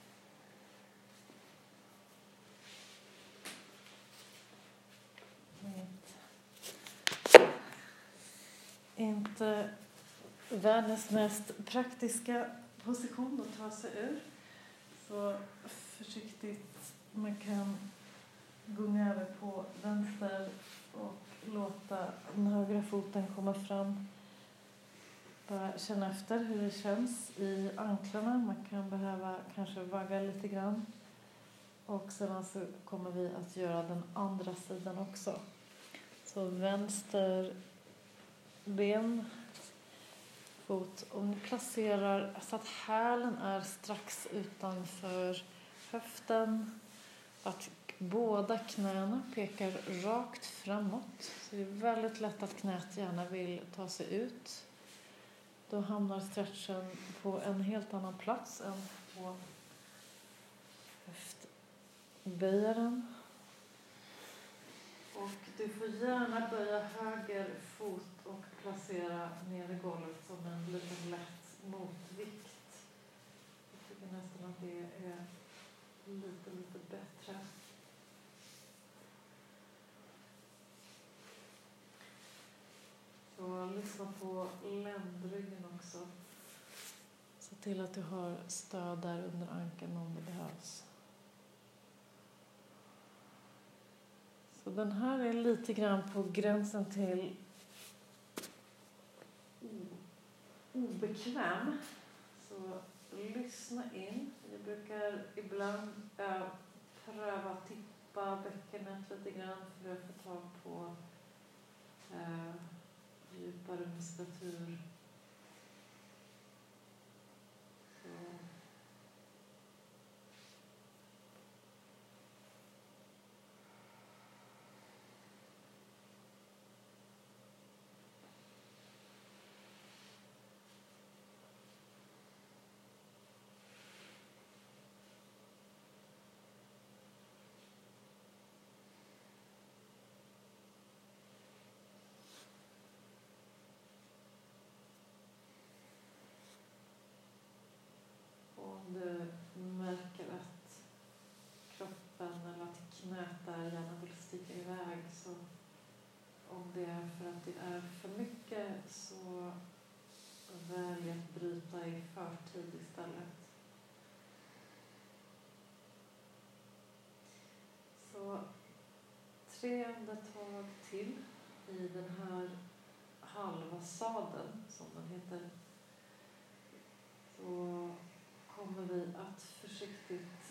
inte världens mest praktiska position att ta sig ur. Så försiktigt man kan gunga över på vänster och låta den högra foten komma fram. Bara känna efter hur det känns i anklarna. Man kan behöva kanske vagga lite grann. Och sedan så kommer vi att göra den andra sidan också. Så vänster ben, fot. Om ni placerar så att hälen är strax utanför höften. Att båda knäna pekar rakt framåt. Så det är väldigt lätt att knät gärna vill ta sig ut. Då hamnar stretchen på en helt annan plats än på höftböjaren. Och du får gärna böja höger fot och placera ner i golvet som en liten lätt motvikt. Jag tycker nästan att det är lite, lite bättre. Så på ländryggen också. Se till att du har stöd där under ankeln om det behövs. Så den här är lite grann på gränsen till obekväm. Så lyssna in. Jag brukar ibland äh, pröva tippa bäckenet lite grann för att få tag på äh, djupare muskulatur. Så. Om du märker att kroppen eller att knät där gärna vill sticka iväg, så om det är för att det är för mycket, så välj att bryta i förtid istället. Så tre andetag till i den här halva sadeln, som den heter. Så kommer vi att försiktigt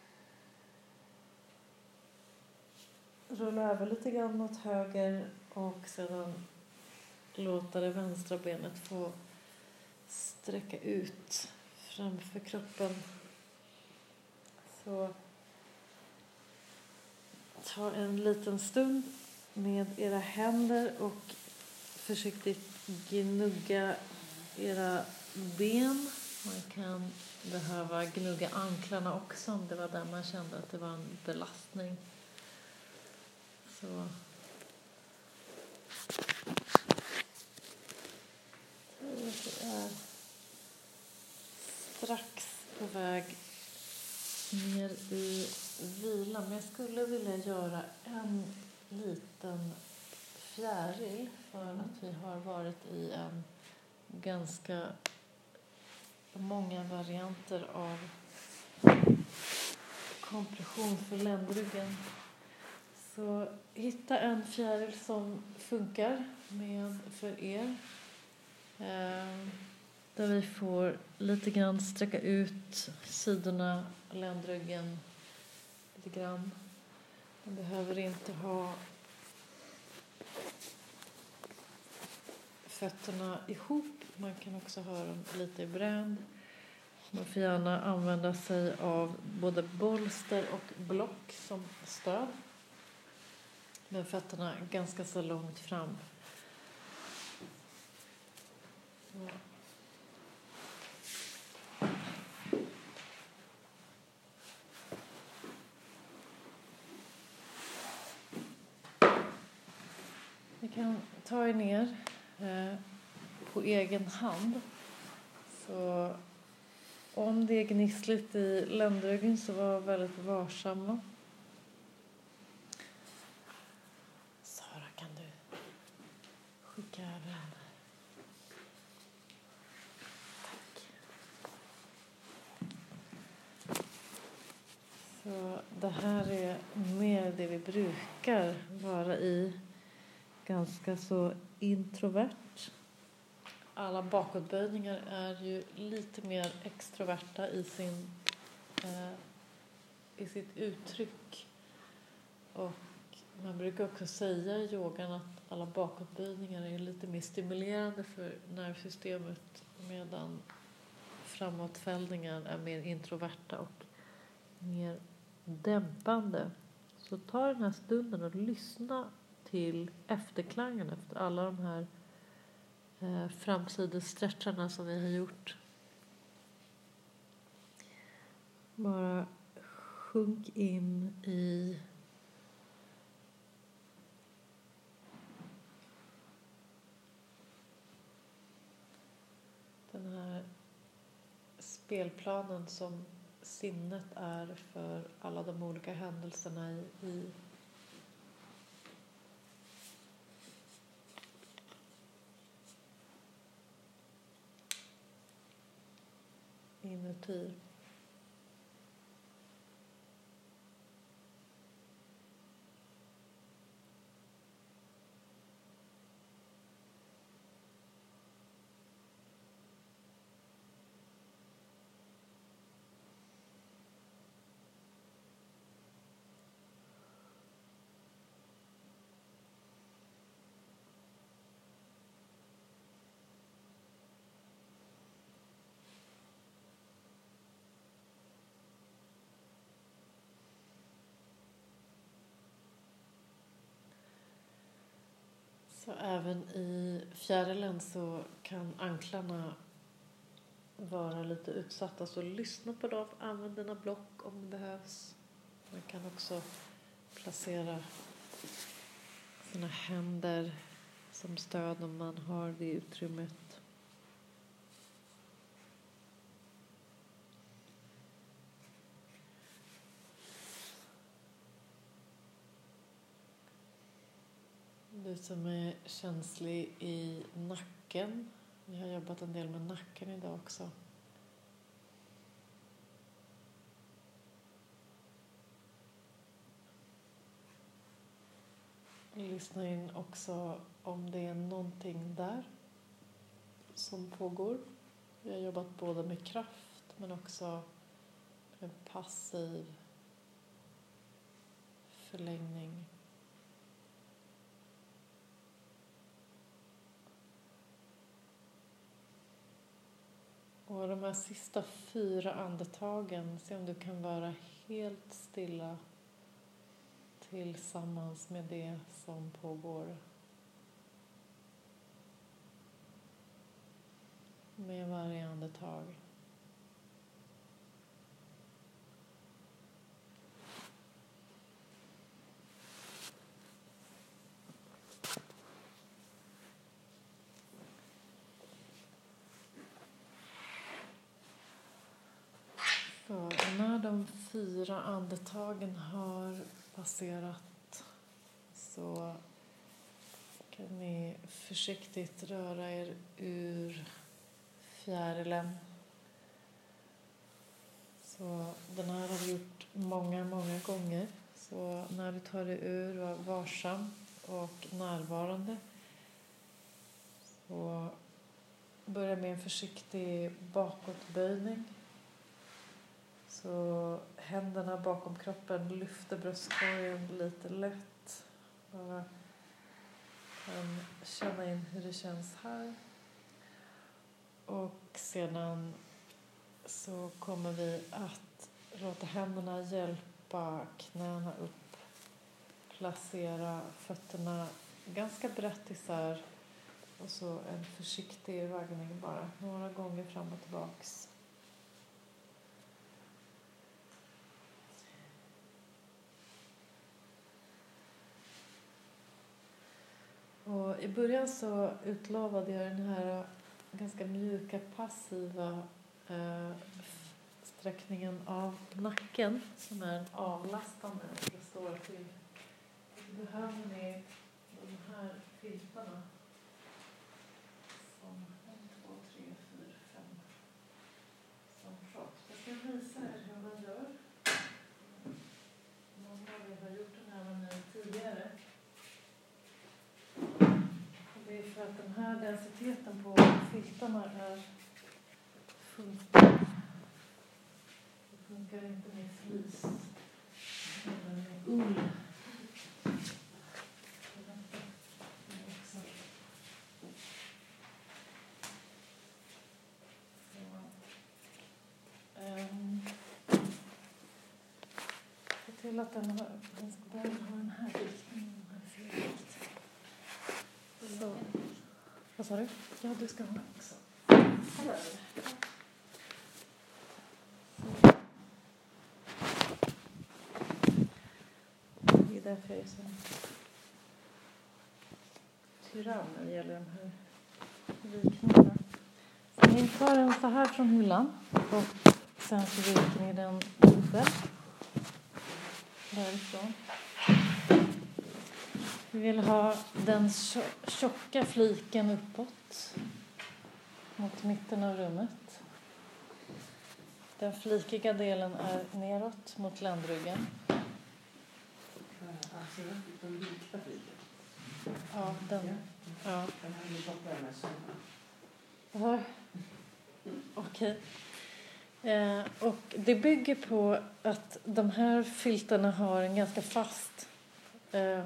rulla över lite grann åt höger och sedan låta det vänstra benet få sträcka ut framför kroppen. Så ta en liten stund med era händer och försiktigt gnugga era ben. Man kan behöva gnugga anklarna också om det var där man kände att det var en belastning. Så. Jag är strax på väg ner i vila. Men jag skulle vilja göra en liten fjäril för att vi har varit i en ganska många varianter av kompression för ländryggen. Så hitta en fjäril som funkar med för er. Eh, där vi får lite grann sträcka ut sidorna, ländryggen lite grann. Man behöver inte ha fötterna ihop. Man kan också ha dem lite i brand. Man får gärna använda sig av både bolster och block som stöd. Med fötterna ganska så långt fram. Så. Ni kan ta er ner eh, på egen hand. Så om det är gnissligt i ländryggen, så var väldigt varsamma. Sara, kan du skicka över henne? Tack. Så det här är mer det vi brukar vara i. Ganska så introvert. Alla bakåtböjningar är ju lite mer extroverta i sin eh, i sitt uttryck. Och man brukar också säga i yogan att alla bakåtböjningar är lite mer stimulerande för nervsystemet, medan framåtfällningar är mer introverta och mer dämpande. Så ta den här stunden och lyssna till efterklangen efter alla de här eh, framsidesstretcharna som vi har gjort. Bara sjunk in i den här spelplanen som sinnet är för alla de olika händelserna i, i inuti. Så även i fjärilen så kan anklarna vara lite utsatta. Så lyssna på dem, använd dina block om det behövs. Man kan också placera sina händer som stöd om man har det utrymmet. Du som är känslig i nacken. Vi har jobbat en del med nacken idag också. Lyssna in också om det är någonting där som pågår. Vi har jobbat både med kraft men också med passiv förlängning. Och de här sista fyra andetagen, se om du kan vara helt stilla tillsammans med det som pågår. Med varje andetag. Så när de fyra andetagen har passerat så kan ni försiktigt röra er ur fjärilen. Så den här har vi gjort många, många gånger. Så när du tar dig ur, var varsam och närvarande. Så börja med en försiktig bakåtböjning. Så händerna bakom kroppen lyfter bröstkorgen lite lätt. Bara kan känna in hur det känns här. Och sedan så kommer vi att låta händerna hjälpa knäna upp. Placera fötterna ganska brett isär. Och så en försiktig vaggning bara. Några gånger fram och tillbaks. Och i början så utlovade jag den här ganska mjuka passiva eh, sträckningen av nacken som är en avlastande. Det står till. Så behöver ni de här filtarna som en, två, tre, fyra, fem som shot. Jag ska visa er hur man gör. Många av er har gjort den här manualen tidigare. Det är för att den här densiteten på filtarna är funkar. Det funkar inte med flis eller med ull. Se till att den, har, den ska börja ha den här riktningen. Så. Vad sa du? Ja, du ska ha också. Det är därför jag är så tyrann när det gäller de här vikningarna. Så ni tar den så här från hyllan och sen så viker ni den dubbel därifrån. Vi vill ha den tjocka fliken uppåt mot mitten av rummet. Den flikiga delen är neråt mot ländryggen. Alltså den vikta fliken. Ja, den. Ja. Den här är bara med sådana. Det här. Okej. Eh, och det bygger på att de här filtarna har en ganska fast eh,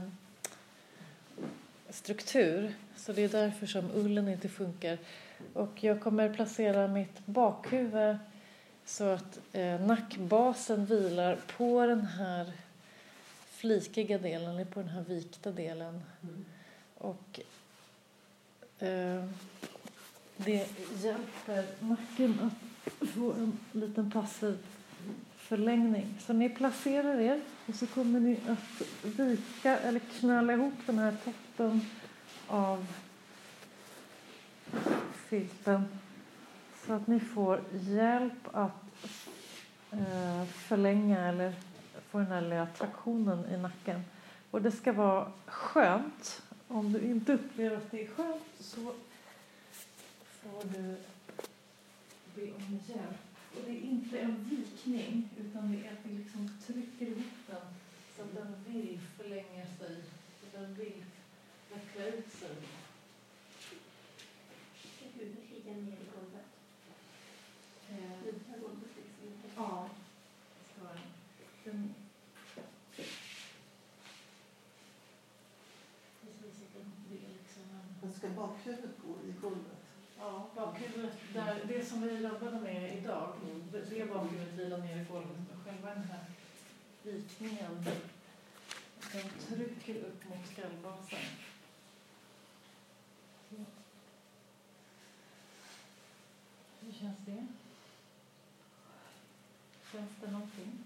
struktur. Så det är därför som ullen inte funkar. Och jag kommer placera mitt bakhuvud så att eh, nackbasen vilar på den här flikiga delen, eller på den här vikta delen. Mm. Och eh, det hjälper nacken att få en liten passiv förlängning. Så ni placerar er och så kommer ni att vika eller knalla ihop den här toppen av filten så att ni får hjälp att eh, förlänga eller få den här lilla traktionen i nacken. Och det ska vara skönt. Om du inte upplever att det är skönt så får du be om hjälp. Och det är inte en vikning utan det är att vi liksom trycker ihop den så att den vill förlänga sig. Så att den vill veckla ut sig. Ska huvudet ligga ner i golvet? Eh, Luta golvet liksom. ja, det ska den. Precis, att den vill liksom en... Men ska bakhuvudet gå i golvet? Ja, bakhuvudet, där, det som vi jobbade med idag, det bakhuvudet vilar ner i golvet. Men själva den här vikningen, den trycker upp mot skallbasen. Hur känns det? Känns det någonting?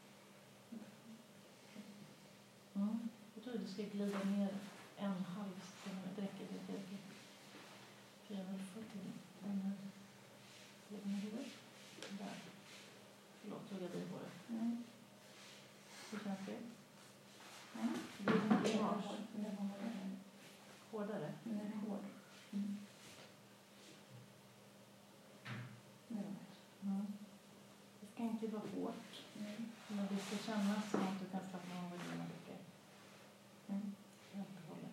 Mm. Jag tror du ska glida ner en halv centimeter. Det räcker det. räcker. För jag vill få till den här. Lägg ner huvudet. Där. Förlåt, tog jag dig på det. Mm. Hur känns det? Mm. Det är mycket hårt. Den är Hårdare? Den är hård. Mm. Mm. Det ska inte vara hårt. Mm. Men det ska kännas som att du kan slappna av dina veckor. Mm. Helt och hållet.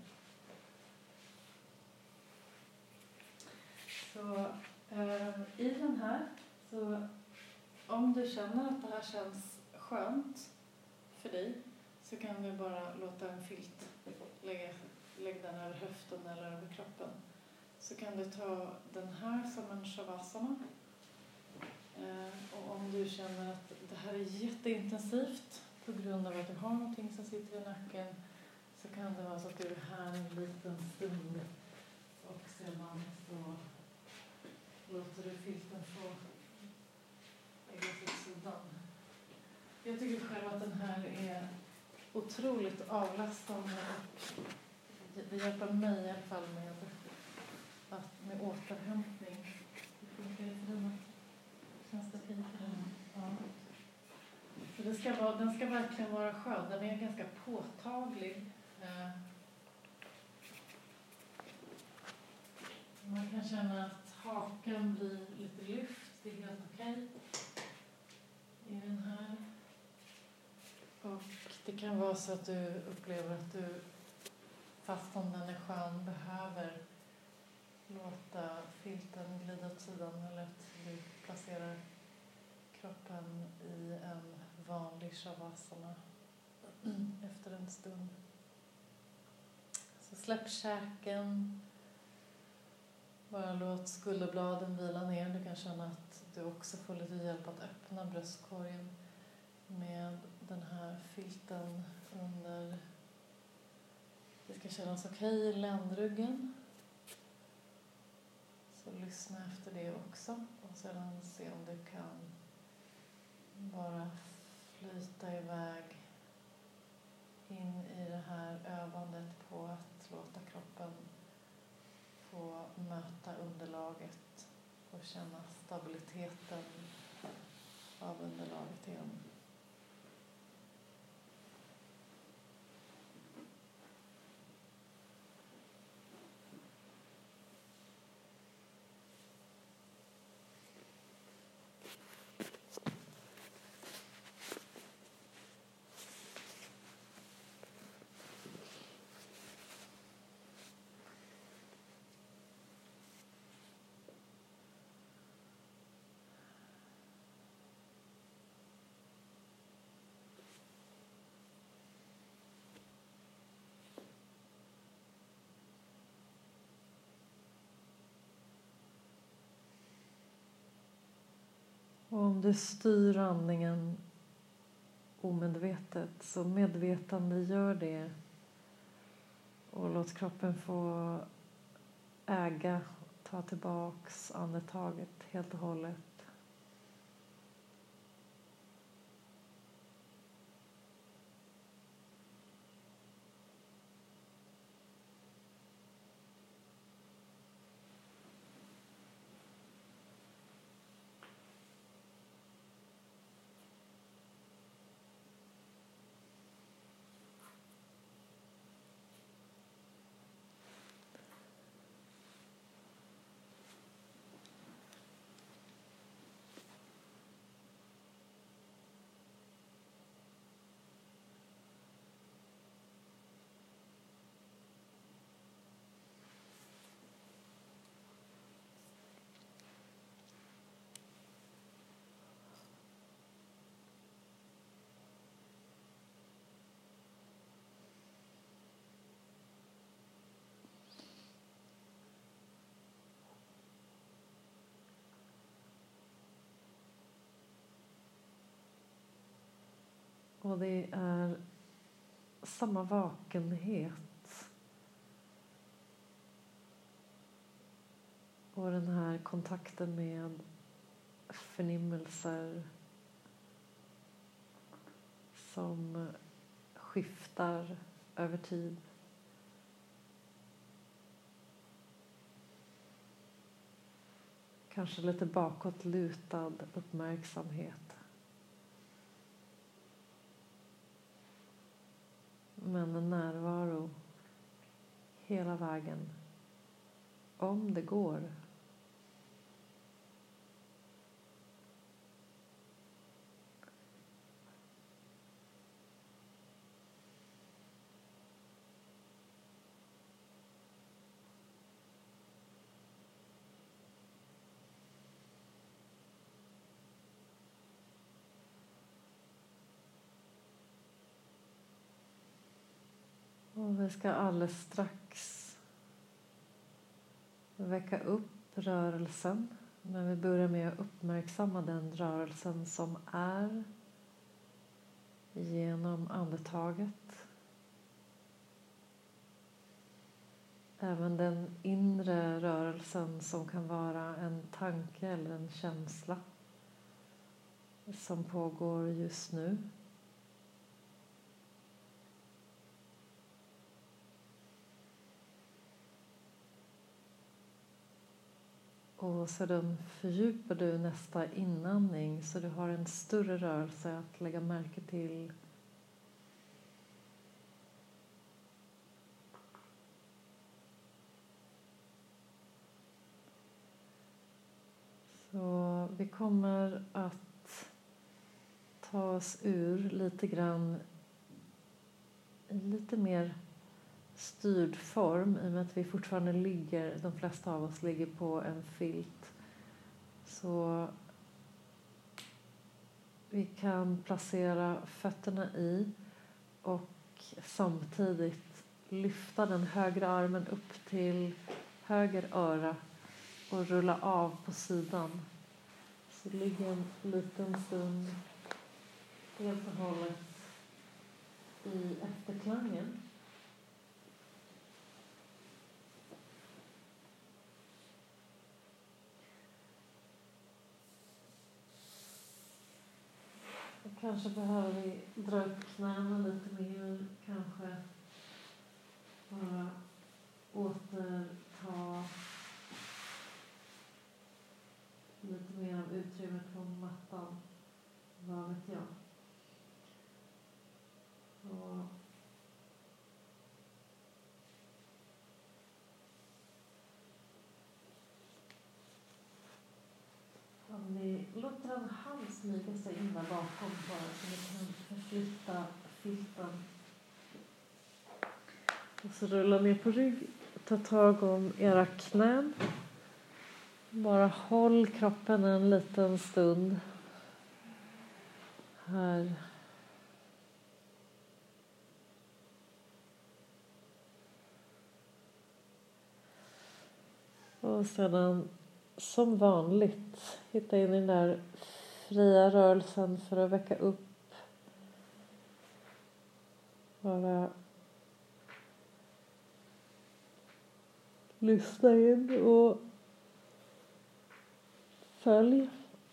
Så eh, i den här, så om du känner att det här känns skönt för dig så kan du bara låta en filt lägga, lägga den över höften eller över kroppen. Så kan du ta den här som en shavasana. Eh, och om du känner att det här är jätteintensivt på grund av att du har någonting som sitter i nacken så kan det vara så att du är här en liten stund och sedan så låter du filten få lägga sig åt sidan. Jag tycker själv att den här är otroligt avlastande och det hjälper mig i alla fall med, att, med återhämtning. Det funkar det för dig? Känns det fint för dig? Ja. Så det ska vara, den ska verkligen vara skön. Den är ganska påtaglig. Eh, man kan känna att hakan blir lite lyft. Det är helt okej. I den här. Och det kan vara så att du upplever att du, fast om den är skön, behöver låta filten glida åt sidan eller att du placerar kroppen i en vanlig shavasana efter en stund. Så släpp käken. Bara låt skulderbladen vila ner. Du kan känna att du också får lite hjälp att öppna bröstkorgen med den här filten under. Det ska kännas okej i ländryggen. Så lyssna efter det också. Och sedan se om du kan bara flyta iväg in i det här övandet på att låta kroppen få möta underlaget och känna stabiliteten av underlaget igen. du styr andningen omedvetet, så medvetande gör det. Och låt kroppen få äga, ta tillbaks andetaget helt och hållet. Och det är samma vakenhet. Och den här kontakten med förnimmelser som skiftar över tid. Kanske lite bakåtlutad uppmärksamhet. Men en närvaro hela vägen, om det går. Och vi ska alldeles strax väcka upp rörelsen. Men vi börjar med att uppmärksamma den rörelsen som är genom andetaget. Även den inre rörelsen som kan vara en tanke eller en känsla som pågår just nu. Och sedan fördjupar du nästa inandning så du har en större rörelse att lägga märke till. Så vi kommer att ta oss ur lite grann i lite mer styrd form i och med att vi fortfarande ligger, de flesta av oss ligger på en filt. Så vi kan placera fötterna i och samtidigt lyfta den högra armen upp till höger öra och rulla av på sidan. Så ligger en liten stund helt och hållet i efterklangen. Kanske behöver vi dra upp knäna lite mer, kanske bara återta lite mer av utrymmet på mattan, vad vet jag. Och om vi låter en hand smyga sig in där bakom bara så vi kan förflytta filten. Och så rulla ner på rygg. Ta tag om era knän. Bara håll kroppen en liten stund. Här. Och sedan som vanligt hitta in i den där fria rörelsen för att väcka upp. Bara lyssna in och följ.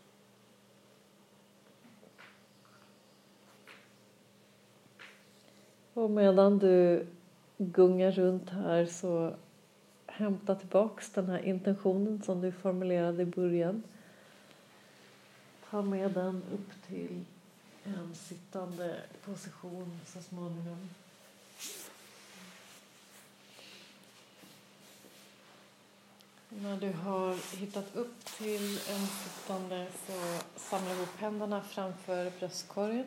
Och medan du gungar runt här så hämta tillbaks den här intentionen som du formulerade i början. Ta med den upp till en sittande position så småningom. När du har hittat upp till en sittande så samla ihop händerna framför bröstkorgen.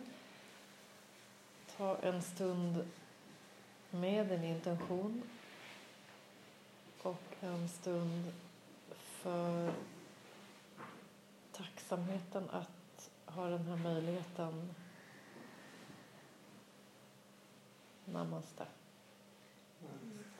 Ta en stund med din intention och en stund för tacksamheten att ha den här möjligheten. Namaste. Namaste.